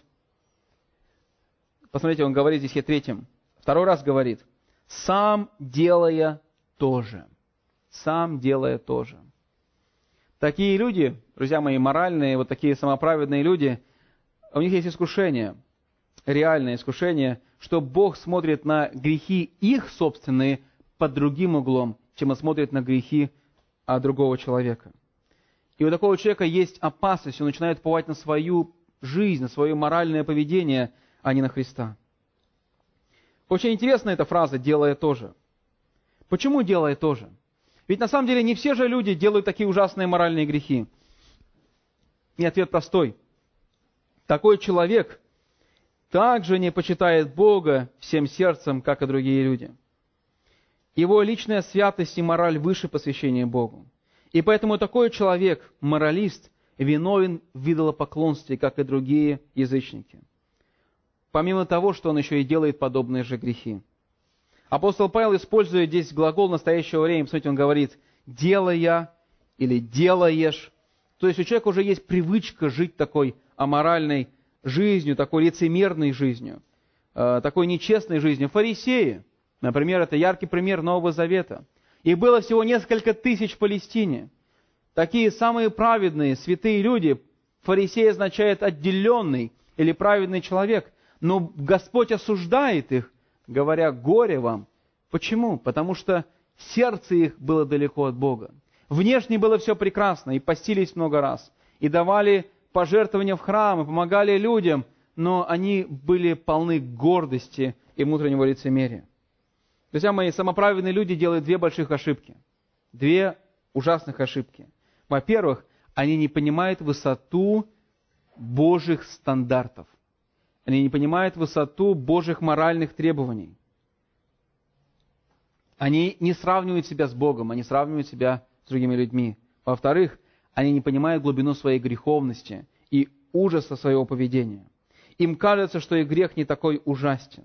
S1: Посмотрите, он говорит здесь третьим. 2 раз говорит: сам делая то же. Сам делая то же. Такие люди, друзья мои, моральные, вот такие самоправедные люди, у них есть искушение, реальное искушение, что Бог смотрит на грехи их собственные под другим углом, чем Он смотрит на грехи другого человека. И у такого человека есть опасность, он начинает уповать на свою жизнь, на свое моральное поведение, а не на Христа. Очень интересна эта фраза «делая то же». Почему «делая то же»? Ведь на самом деле не все же люди делают такие ужасные моральные грехи. И ответ простой. Такой человек также не почитает Бога всем сердцем, как и другие люди. Его личная святость и мораль выше посвящения Богу. И поэтому такой человек, моралист, виновен в идолопоклонстве, как и другие язычники. Помимо того, что он еще и делает подобные же грехи. Апостол Павел использует здесь глагол настоящего времени. Посмотрите, он говорит «делая» или «делаешь». То есть у человека уже есть привычка жить такой аморальной жизнью, такой лицемерной жизнью, такой нечестной жизнью. Фарисеи, например, это яркий пример Нового Завета. Их было всего несколько тысяч в Палестине. Такие самые праведные, святые люди. Фарисей означает отделенный или праведный человек. Но Господь осуждает их, говоря, горе вам. Почему? Потому что сердце их было далеко от Бога. Внешне было все прекрасно, и постились много раз, и давали пожертвования в храм, и помогали людям, но они были полны гордости и внутреннего лицемерия. Друзья мои, самоправедные люди делают две больших ошибки. Две ужасных ошибки. Во-первых, они не понимают высоту Божьих стандартов. Они не понимают высоту Божьих моральных требований. Они не сравнивают себя с Богом, они сравнивают себя с другими людьми. Во-вторых, они не понимают глубину своей греховности и ужаса своего поведения. Им кажется, что их грех не такой ужасен.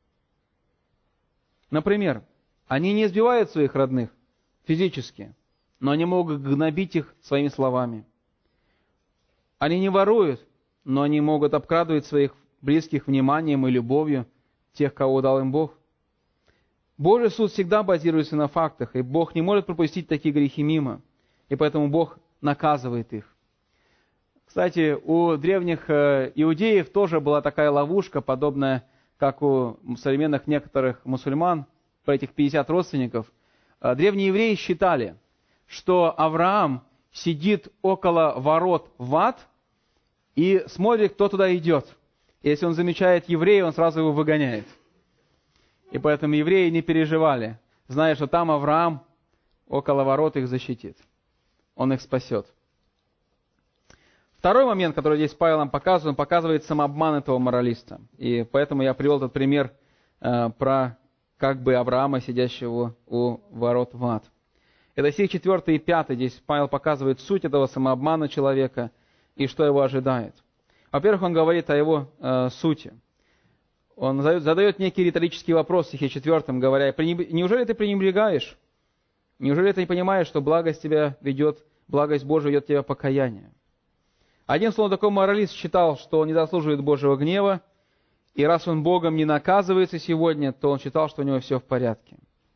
S1: Например, они не избивают своих родных физически, но они могут гнобить их своими словами. Они не воруют, но они могут обкрадывать своих близких вниманием и любовью тех, кого дал им Бог. Божий суд всегда базируется на фактах, и Бог не может пропустить такие грехи мимо, и поэтому Бог наказывает их. Кстати, у древних иудеев тоже была такая ловушка, подобная, как у современных некоторых мусульман, про этих 50 родственников. Древние евреи считали, что Авраам сидит около ворот в ад и смотрит, кто туда идет. И если он замечает еврея, он сразу его выгоняет. И поэтому евреи не переживали, зная, что там Авраам около ворот их защитит. Он их спасет. Второй момент, который здесь Павел нам показывает, он показывает самообман этого моралиста. И поэтому я привел этот пример про как бы Авраама, сидящего у ворот в ад. Это стих 4 и 5. Здесь Павел показывает суть этого самообмана человека и что его ожидает. Во-первых, он говорит о его сути. Он задает некий риторический вопрос в стихе 4, говоря, неужели ты пренебрегаешь? Неужели ты не понимаешь, что благость тебя ведет, благость Божия ведет тебя к покаянию? Одним словом, такой моралист считал, что он не заслуживает Божьего гнева, и раз он Богом не наказывается сегодня, то он считал, что у него все в порядке.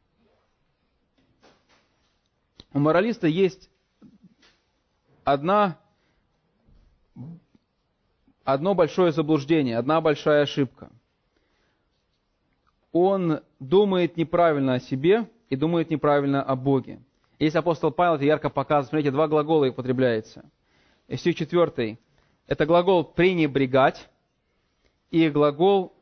S1: У моралиста есть одно большое заблуждение, одна большая ошибка. Он думает неправильно о себе и думает неправильно о Боге. Здесь апостол Павел это ярко показывает. Смотрите, два глагола употребляются. Стих 4. Это глагол «пренебрегать» и глагол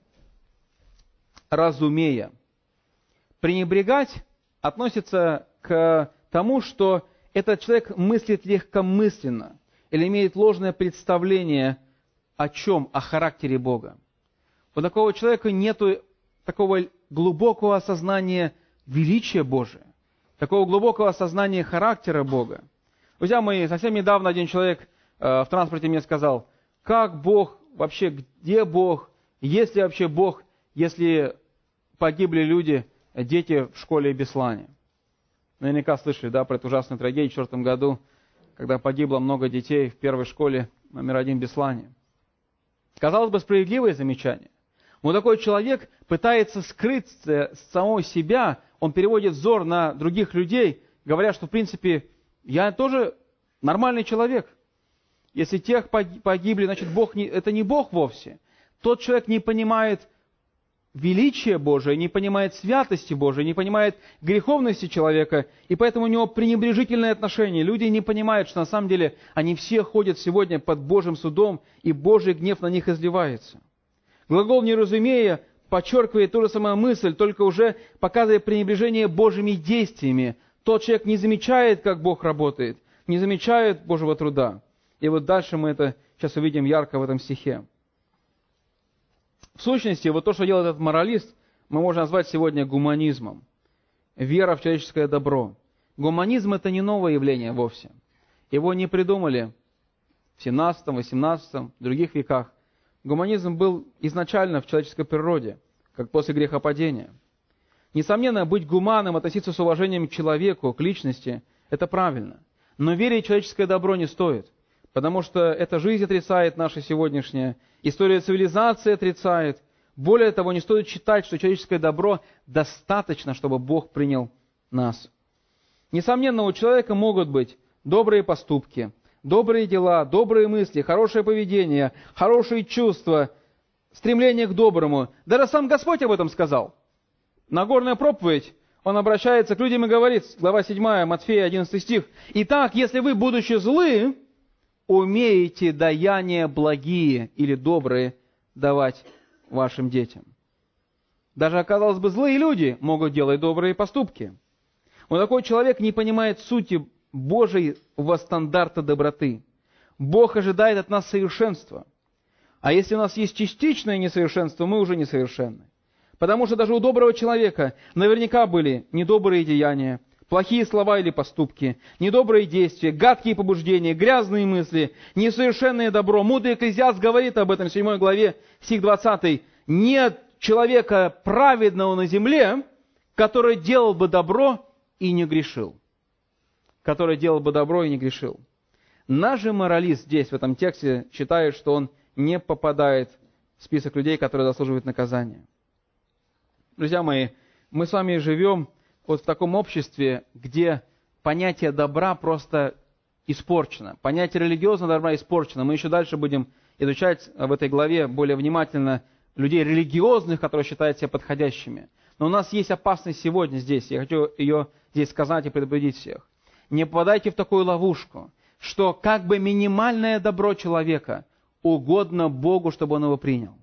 S1: «разумея». Пренебрегать относится к тому, что этот человек мыслит легкомысленно или имеет ложное представление о чем? О характере Бога. У такого человека нет такого глубокого осознания величия Божия, такого глубокого осознания характера Бога. Друзья мои, совсем недавно один человек в транспорте мне сказал, как Бог, вообще где Бог, есть ли вообще Бог, если погибли люди, дети в школе Беслане. Наверняка слышали, да, про эту ужасную трагедию в 2004 году, когда погибло много детей в первой школе номер 1 Беслане. Казалось бы, справедливое замечание. Но такой человек пытается скрыть с самого себя, он переводит взор на других людей, говоря, что в принципе я тоже нормальный человек. Если тех погибли, значит, это не Бог вовсе. Тот человек не понимает величия Божие, не понимает святости Божией, не понимает греховности человека, и поэтому у него пренебрежительное отношение. Люди не понимают, что на самом деле они все ходят сегодня под Божьим судом, и Божий гнев на них изливается. Глагол «не разумея» подчеркивает ту же самую мысль, только уже показывая пренебрежение Божьими действиями. Тот человек не замечает, как Бог работает, не замечает Божьего труда. И вот дальше мы это сейчас увидим ярко в этом стихе. В сущности, вот то, что делает этот моралист, мы можем назвать сегодня гуманизмом. Вера в человеческое добро. Гуманизм – это не новое явление вовсе. Его не придумали в 17, 18, других веках. Гуманизм был изначально в человеческой природе, как после грехопадения. Несомненно, быть гуманным, относиться с уважением к человеку, к личности – это правильно. Но верить в человеческое добро не стоит. Потому что эта жизнь отрицает наша сегодняшняя, история цивилизации отрицает. Более того, не стоит считать, что человеческое добро достаточно, чтобы Бог принял нас. Несомненно, у человека могут быть добрые поступки, добрые дела, добрые мысли, хорошее поведение, хорошие чувства, стремление к доброму. Даже сам Господь об этом сказал. Нагорная проповедь, Он обращается к людям и говорит, глава 7, Матфея, 11 стих. «Итак, если вы, будучи злы, умеете даяния благие или добрые давать вашим детям». Даже, казалось бы, злые люди могут делать добрые поступки. Но такой человек не понимает сути Божьего стандарта доброты. Бог ожидает от нас совершенства. А если у нас есть частичное несовершенство, мы уже несовершенны. Потому что даже у доброго человека наверняка были недобрые деяния, плохие слова или поступки, недобрые действия, гадкие побуждения, грязные мысли, несовершенное добро. Мудрый Экклезиаст говорит об этом в 7 главе, стих 20. «Нет человека праведного на земле, который делал бы добро и не грешил». Который делал бы добро и не грешил. Наш же моралист здесь, в этом тексте, считает, что он не попадает в список людей, которые заслуживают наказания. Друзья мои, мы с вами живем вот в таком обществе, где понятие добра просто испорчено. Понятие религиозного добра испорчено. Мы еще дальше будем изучать в этой главе более внимательно людей религиозных, которые считают себя подходящими. Но у нас есть опасность сегодня здесь. Я хочу ее здесь сказать и предупредить всех. Не попадайте в такую ловушку, что как бы минимальное добро человека угодно Богу, чтобы он его принял.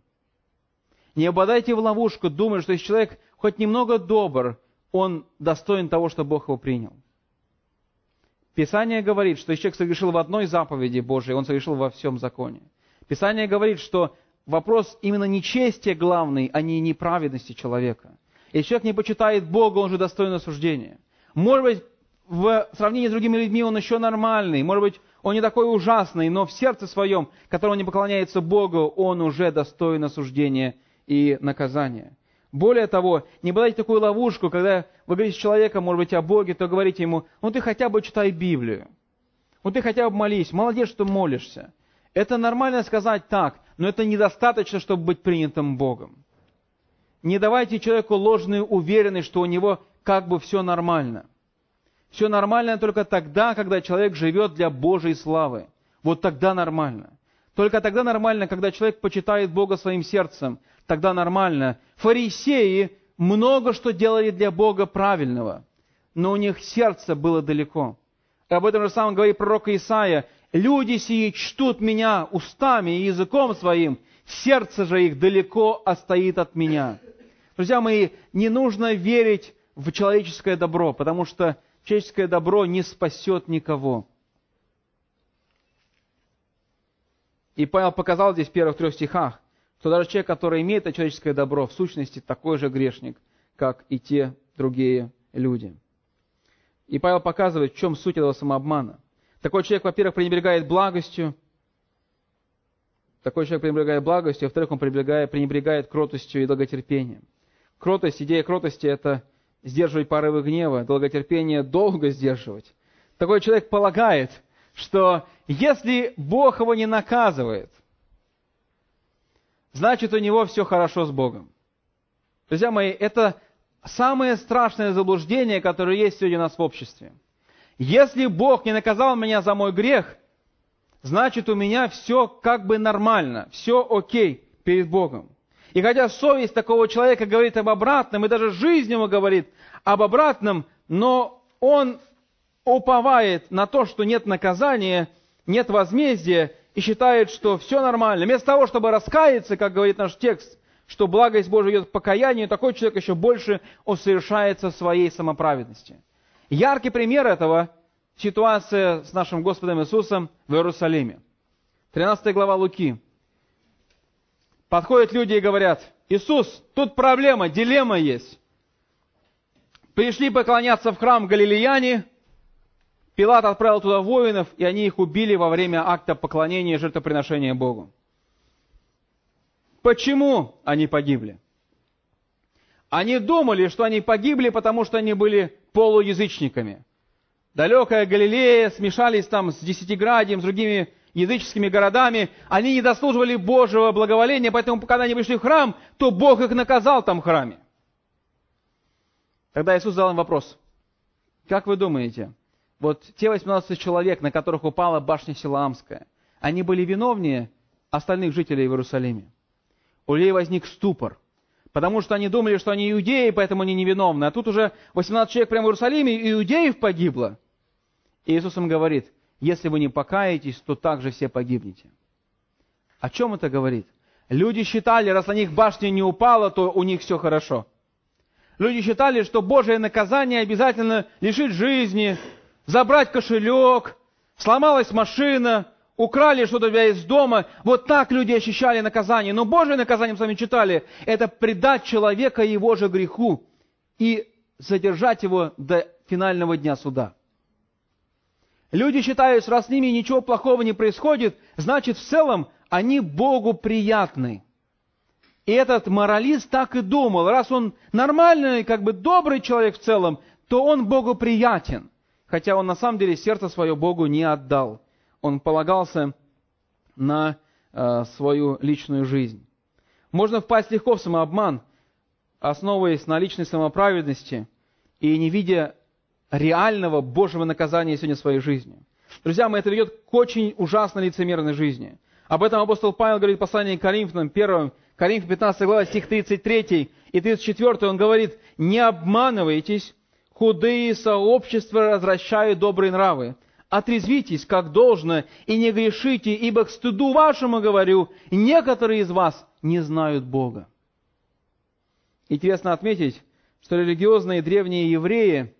S1: Не попадайте в ловушку, думая, что если человек хоть немного добр, он достоин того, чтобы Бог его принял. Писание говорит, что если человек согрешил в одной заповеди Божией, он согрешил во всем законе. Писание говорит, что вопрос именно нечестия главный, а не неправедности человека. Если человек не почитает Бога, он же достоин осуждения. Может быть, в сравнении с другими людьми он еще нормальный, может быть, он не такой ужасный, но в сердце своем, которому не поклоняется Богу, он уже достоин осуждения и наказания. Более того, не попадайте в такую ловушку, когда вы говорите с человеком, может быть, о Боге, то говорите ему, ну ты хотя бы читай Библию, ну ты хотя бы молись, молодец, что молишься. Это нормально сказать так, но это недостаточно, чтобы быть принятым Богом. Не давайте человеку ложную уверенность, что у него как бы все нормально. Все нормально только тогда, когда человек живет для Божьей славы. Вот тогда нормально. Только тогда нормально, когда человек почитает Бога своим сердцем. Тогда нормально. Фарисеи много что делали для Бога правильного, но у них сердце было далеко. И об этом же самом говорит пророк Исаия. «Люди сии чтут меня устами и языком своим, сердце же их далеко отстоит от меня». Друзья мои, не нужно верить в человеческое добро, потому что человеческое добро не спасет никого. И Павел показал здесь в первых 3 стихах, что даже человек, который имеет это человеческое добро, в сущности такой же грешник, как и те другие люди. И Павел показывает, в чем суть этого самообмана. Такой человек, во-первых, пренебрегает благостью. Такой человек пренебрегает благостью, во-вторых, он пренебрегает кротостью и долготерпением. Кротость, идея кротости – это сдерживать порывы гнева, долготерпение долго сдерживать. Такой человек полагает, что если Бог его не наказывает, значит, у него все хорошо с Богом. Друзья мои, это самое страшное заблуждение, которое есть сегодня у нас в обществе. Если Бог не наказал меня за мой грех, значит, у меня все как бы нормально, все окей перед Богом. И хотя совесть такого человека говорит об обратном, и даже жизнь ему говорит об обратном, но он уповает на то, что нет наказания, нет возмездия, и считает, что все нормально. Вместо того, чтобы раскаяться, как говорит наш текст, что благость Божия идет к покаянию, такой человек еще больше усовершается в своей самоправедности. Яркий пример этого – ситуация с нашим Господом Иисусом в Иерусалиме. 13 глава Луки. Подходят люди и говорят: Иисус, тут проблема, дилемма есть. Пришли поклоняться в храм галилеяне, Пилат отправил туда воинов, и они их убили во время акта поклонения и жертвоприношения Богу. Почему они погибли? Они думали, что они погибли, потому что они были полуязычниками. Далекая Галилея, смешались там с Десятиградием, с другими языческими городами. Они не дослуживали Божьего благоволения, поэтому, когда они пришли в храм, то Бог их наказал там в храме. Тогда Иисус задал им вопрос. Как вы думаете, вот те 18 человек, на которых упала башня Силаамская, они были виновнее остальных жителей в Иерусалиме? У людей возник ступор, потому что они думали, что они иудеи, поэтому они невиновны. А тут уже 18 человек прямо в Иерусалиме, и иудеев погибло. И Иисус им говорит: если вы не покаетесь, то также все погибнете. О чем это говорит? Люди считали, раз на них башня не упала, то у них все хорошо. Люди считали, что Божие наказание обязательно лишит жизни, забрать кошелек, сломалась машина, украли что-то у тебя из дома. Вот так люди ощущали наказание. Но Божие наказание, мы с вами читали, это предать человека его же греху и задержать его до финального дня суда. Люди считают, раз с ними ничего плохого не происходит, значит, в целом они Богу приятны. И этот моралист так и думал. Раз он нормальный, как бы добрый человек в целом, то он Богу приятен. Хотя он на самом деле сердце свое Богу не отдал. Он полагался на свою личную жизнь. Можно впасть легко в самообман, основываясь на личной самоправедности и не видя реального Божьего наказания сегодня в своей жизни. Друзья мои, это ведет к очень ужасной лицемерной жизни. Об этом апостол Павел говорит в послании к Коринфянам, 1 Коринфянам 15 глава, стих 33 и 34, он говорит: «Не обманывайтесь, худые сообщества развращают добрые нравы. Отрезвитесь, как должно, и не грешите, ибо к стыду вашему говорю, некоторые из вас не знают Бога». Интересно отметить, что религиозные древние евреи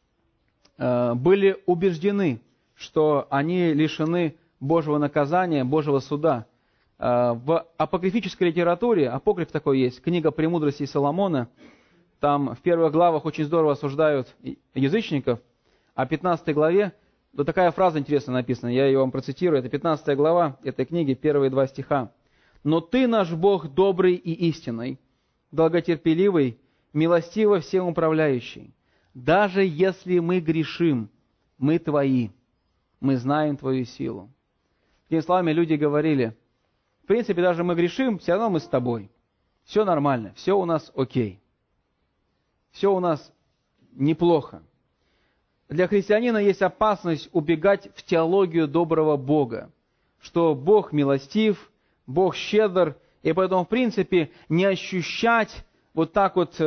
S1: были убеждены, что они лишены Божьего наказания, Божьего суда. В апокрифической литературе, апокриф такой есть, книга «Премудрости Соломона», там в первых главах очень здорово осуждают язычников, а в 15 главе, вот такая фраза интересно написана, я ее вам процитирую, это 15 глава этой книги, первые 2 стиха. «Но ты, наш Бог, добрый и истинный, долготерпеливый, милостиво всем управляющий. Даже если мы грешим, мы твои, мы знаем твою силу». Такими словами люди говорили: в принципе, даже мы грешим, все равно мы с тобой. Все нормально, все у нас окей. Все у нас неплохо. Для христианина есть опасность убегать в теологию доброго Бога, что Бог милостив, Бог щедр, и поэтому, в принципе, не ощущать вот так вот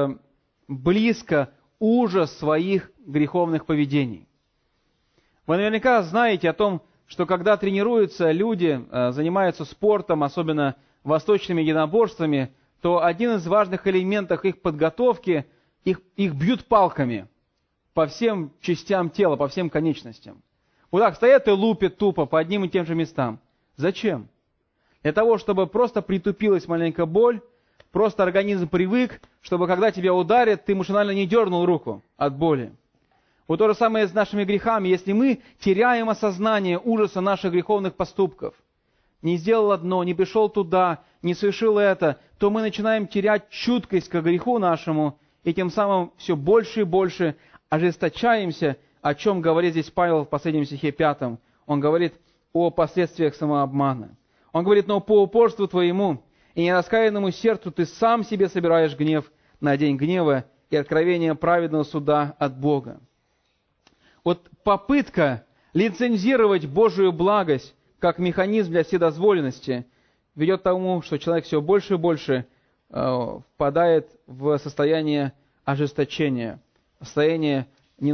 S1: близко ужас своих греховных поведений. Вы наверняка знаете о том, что когда тренируются люди, занимаются спортом, особенно восточными единоборствами, то один из важных элементов их подготовки, их бьют палками по всем частям тела, по всем конечностям. Вот так стоят и лупят тупо по одним и тем же местам. Зачем? Для того, чтобы просто притупилась маленькая боль, просто организм привык, чтобы когда тебя ударят, ты машинально не дернул руку от боли. Вот то же самое с нашими грехами. Если мы теряем осознание ужаса наших греховных поступков, не сделал одно, не пришел туда, не совершил это, то мы начинаем терять чуткость к греху нашему, и тем самым все больше и больше ожесточаемся, о чем говорит здесь Павел в последнем стихе 5. Он говорит о последствиях самообмана. Он говорит: «Но по упорству твоему и нераскаянному сердцу ты сам себе собираешь гнев на день гнева и откровение праведного суда от Бога». Вот попытка лицензировать Божию благость, как механизм для вседозволенности, ведет к тому, что человек все больше и больше впадает в состояние ожесточения, состояние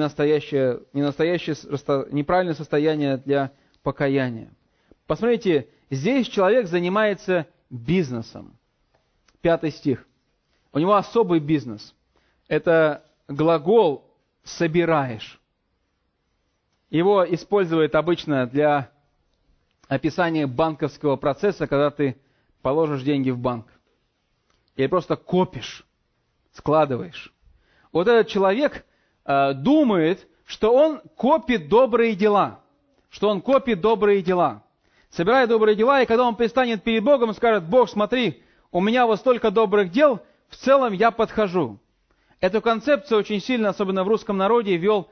S1: неправильное состояние для покаяния. Посмотрите, здесь человек занимается бизнесом. 5 стих. У него особый бизнес. Это глагол «собираешь». Его используют обычно для описания банковского процесса, когда ты положишь деньги в банк. Или просто копишь, складываешь. Вот этот человек думает, что он копит добрые дела. Что он копит добрые дела. Собирает добрые дела, и когда он предстанет перед Богом, он скажет: Бог, смотри, у меня вот столько добрых дел, в целом я подхожу. Эту концепцию очень сильно, особенно в русском народе, ввел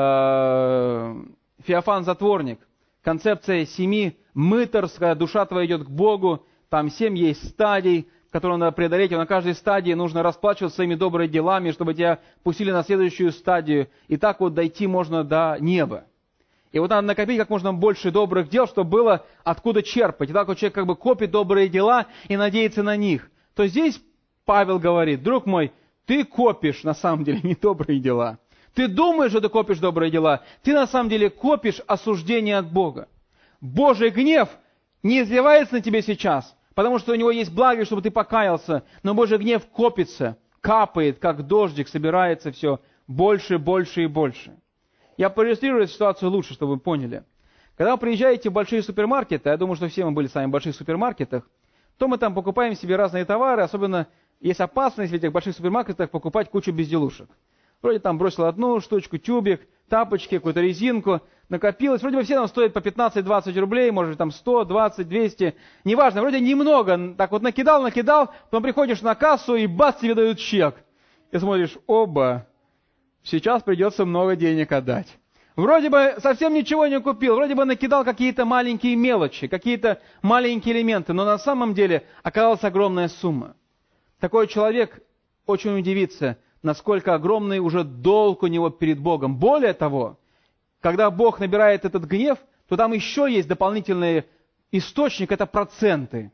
S1: Феофан Затворник. Концепция 7 мытарств, когда душа твоя идет к Богу, там 7 есть стадий, которые надо преодолеть, и на каждой стадии нужно расплачиваться своими добрыми делами, чтобы тебя пустили на следующую стадию, и так вот дойти можно до неба. И вот надо накопить как можно больше добрых дел, чтобы было откуда черпать. И так вот человек как бы копит добрые дела и надеется на них. То здесь Павел говорит: друг мой, ты копишь на самом деле не добрые дела. Ты думаешь, что ты копишь добрые дела. Ты на самом деле копишь осуждение от Бога. Божий гнев не изливается на тебе сейчас, потому что у него есть благо, чтобы ты покаялся. Но Божий гнев копится, капает, как дождик, собирается все больше, больше и больше. Я проиллюстрирую эту ситуацию лучше, чтобы вы поняли. Когда вы приезжаете в большие супермаркеты, я думаю, что все мы были с вами в больших супермаркетах, то мы там покупаем себе разные товары, особенно есть опасность в этих больших супермаркетах покупать кучу безделушек. Вроде там бросил одну штучку, тюбик, тапочки, какую-то резинку, накопилось. Вроде бы все там стоят по 15-20 рублей, может там 100, 20, 200. Неважно, вроде немного. Так вот накидал, потом приходишь на кассу и бац, тебе дают чек. И смотришь: оба, сейчас придется много денег отдать. Вроде бы совсем ничего не купил, вроде бы накидал какие-то маленькие мелочи, какие-то маленькие элементы, но на самом деле оказалась огромная сумма. Такой человек очень удивится, насколько огромный уже долг у него перед Богом. Более того, когда Бог набирает этот гнев, то там еще есть дополнительный источник, это проценты.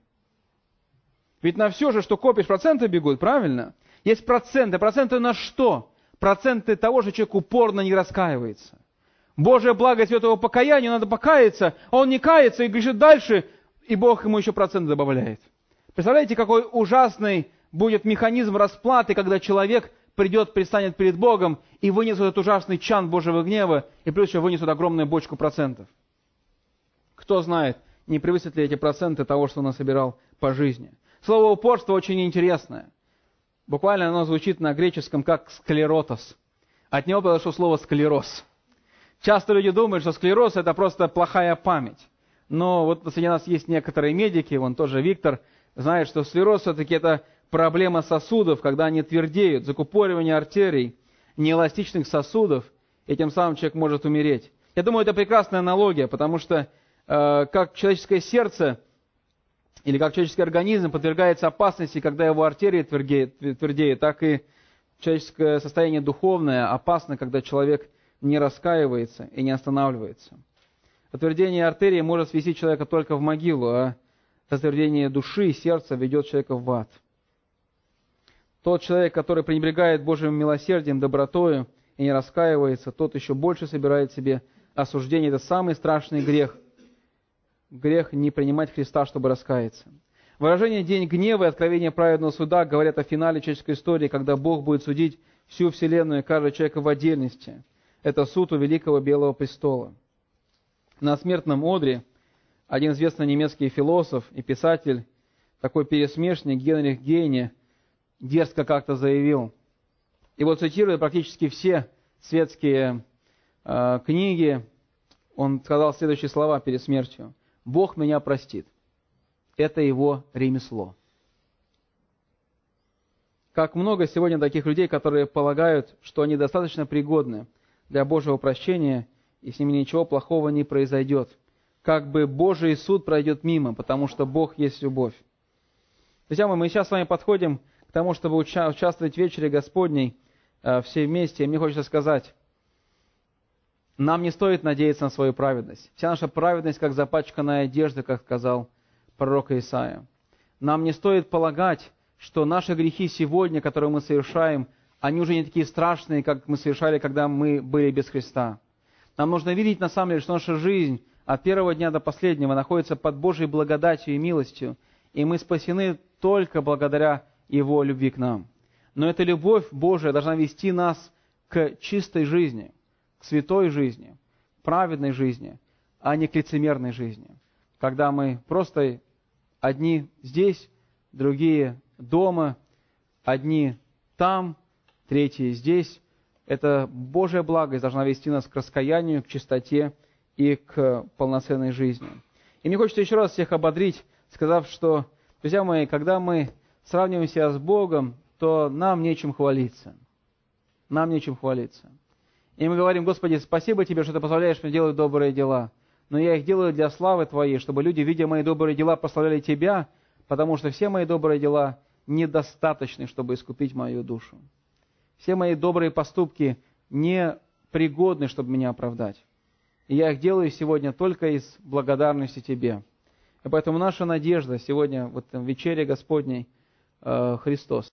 S1: Ведь на все же, что копишь, проценты бегут, правильно? Есть проценты. Проценты на что? Проценты того, что человек упорно не раскаивается. Божья благость ведет его покаянию, надо покаяться, а он не кается и грешит дальше, и Бог ему еще процент добавляет. Представляете, какой ужасный будет механизм расплаты, когда человек предстанет перед Богом и вынесет этот ужасный чан Божьего гнева, и плюс еще вынесет огромную бочку процентов. Кто знает, не превысят ли эти проценты того, что он насобирал по жизни. Слово упорство очень интересное. Буквально оно звучит на греческом как склеротос. От него произошло слово склероз. Часто люди думают, что склероз — это просто плохая память. Но вот среди нас есть некоторые медики, вон тоже Виктор, знает, что склероз все-таки это проблема сосудов, когда они твердеют, закупоривание артерий, неэластичных сосудов, и тем самым человек может умереть. Я думаю, это прекрасная аналогия, потому что как человеческое сердце или как человеческий организм подвергается опасности, когда его артерии твердеют, так и человеческое состояние духовное опасно, когда человек не раскаивается и не останавливается. Отвердение артерии может свести человека только в могилу, а отвердение души и сердца ведет человека в ад. Тот человек, который пренебрегает Божьим милосердием, добротою и не раскаивается, тот еще больше собирает себе осуждение. Это самый страшный грех. Грех не принимать Христа, чтобы раскаяться. Выражение «день гнева» и «откровение праведного суда» говорят о финале человеческой истории, когда Бог будет судить всю вселенную и каждого человека в отдельности. Это суд у великого Белого престола. На смертном одре один известный немецкий философ и писатель, такой пересмешник Генрих Гейне, дерзко как-то заявил, его цитируя практически все светские книги, он сказал следующие слова перед смертью: «Бог меня простит». Это его ремесло. Как много сегодня таких людей, которые полагают, что они достаточно пригодны для Божьего прощения, и с ними ничего плохого не произойдет. Как бы Божий суд пройдет мимо, потому что Бог есть любовь. Друзья мои, мы сейчас с вами подходим к тому, чтобы участвовать в вечере Господней все вместе. И мне хочется сказать, Нам не стоит надеяться на свою праведность. Вся наша праведность, как запачканная одежда, как сказал пророк Исаия. Нам не стоит полагать, что наши грехи сегодня, которые мы совершаем, они уже не такие страшные, как мы совершали, когда мы были без Христа. Нам нужно видеть, на самом деле, что наша жизнь от первого дня до последнего находится под Божьей благодатью и милостью, и мы спасены только благодаря Его любви к нам. Но эта любовь Божия должна вести нас к чистой жизни, к святой жизни, праведной жизни, а не к лицемерной жизни. Когда мы просто одни здесь, другие дома, одни там, третьи здесь. Это Божья благость должна вести нас к раскаянию, к чистоте и к полноценной жизни. И мне хочется еще раз всех ободрить, сказав, что, друзья мои, когда мы сравниваем себя с Богом, то нам нечем хвалиться. Нам нечем хвалиться. И мы говорим: Господи, спасибо Тебе, что Ты позволяешь мне делать добрые дела. Но я их делаю для славы Твоей, чтобы люди, видя мои добрые дела, прославляли Тебя, потому что все мои добрые дела недостаточны, чтобы искупить мою душу. Все мои добрые поступки не пригодны, чтобы меня оправдать. И я их делаю сегодня только из благодарности Тебе. И поэтому наша надежда сегодня, в вечере Господней, Христос.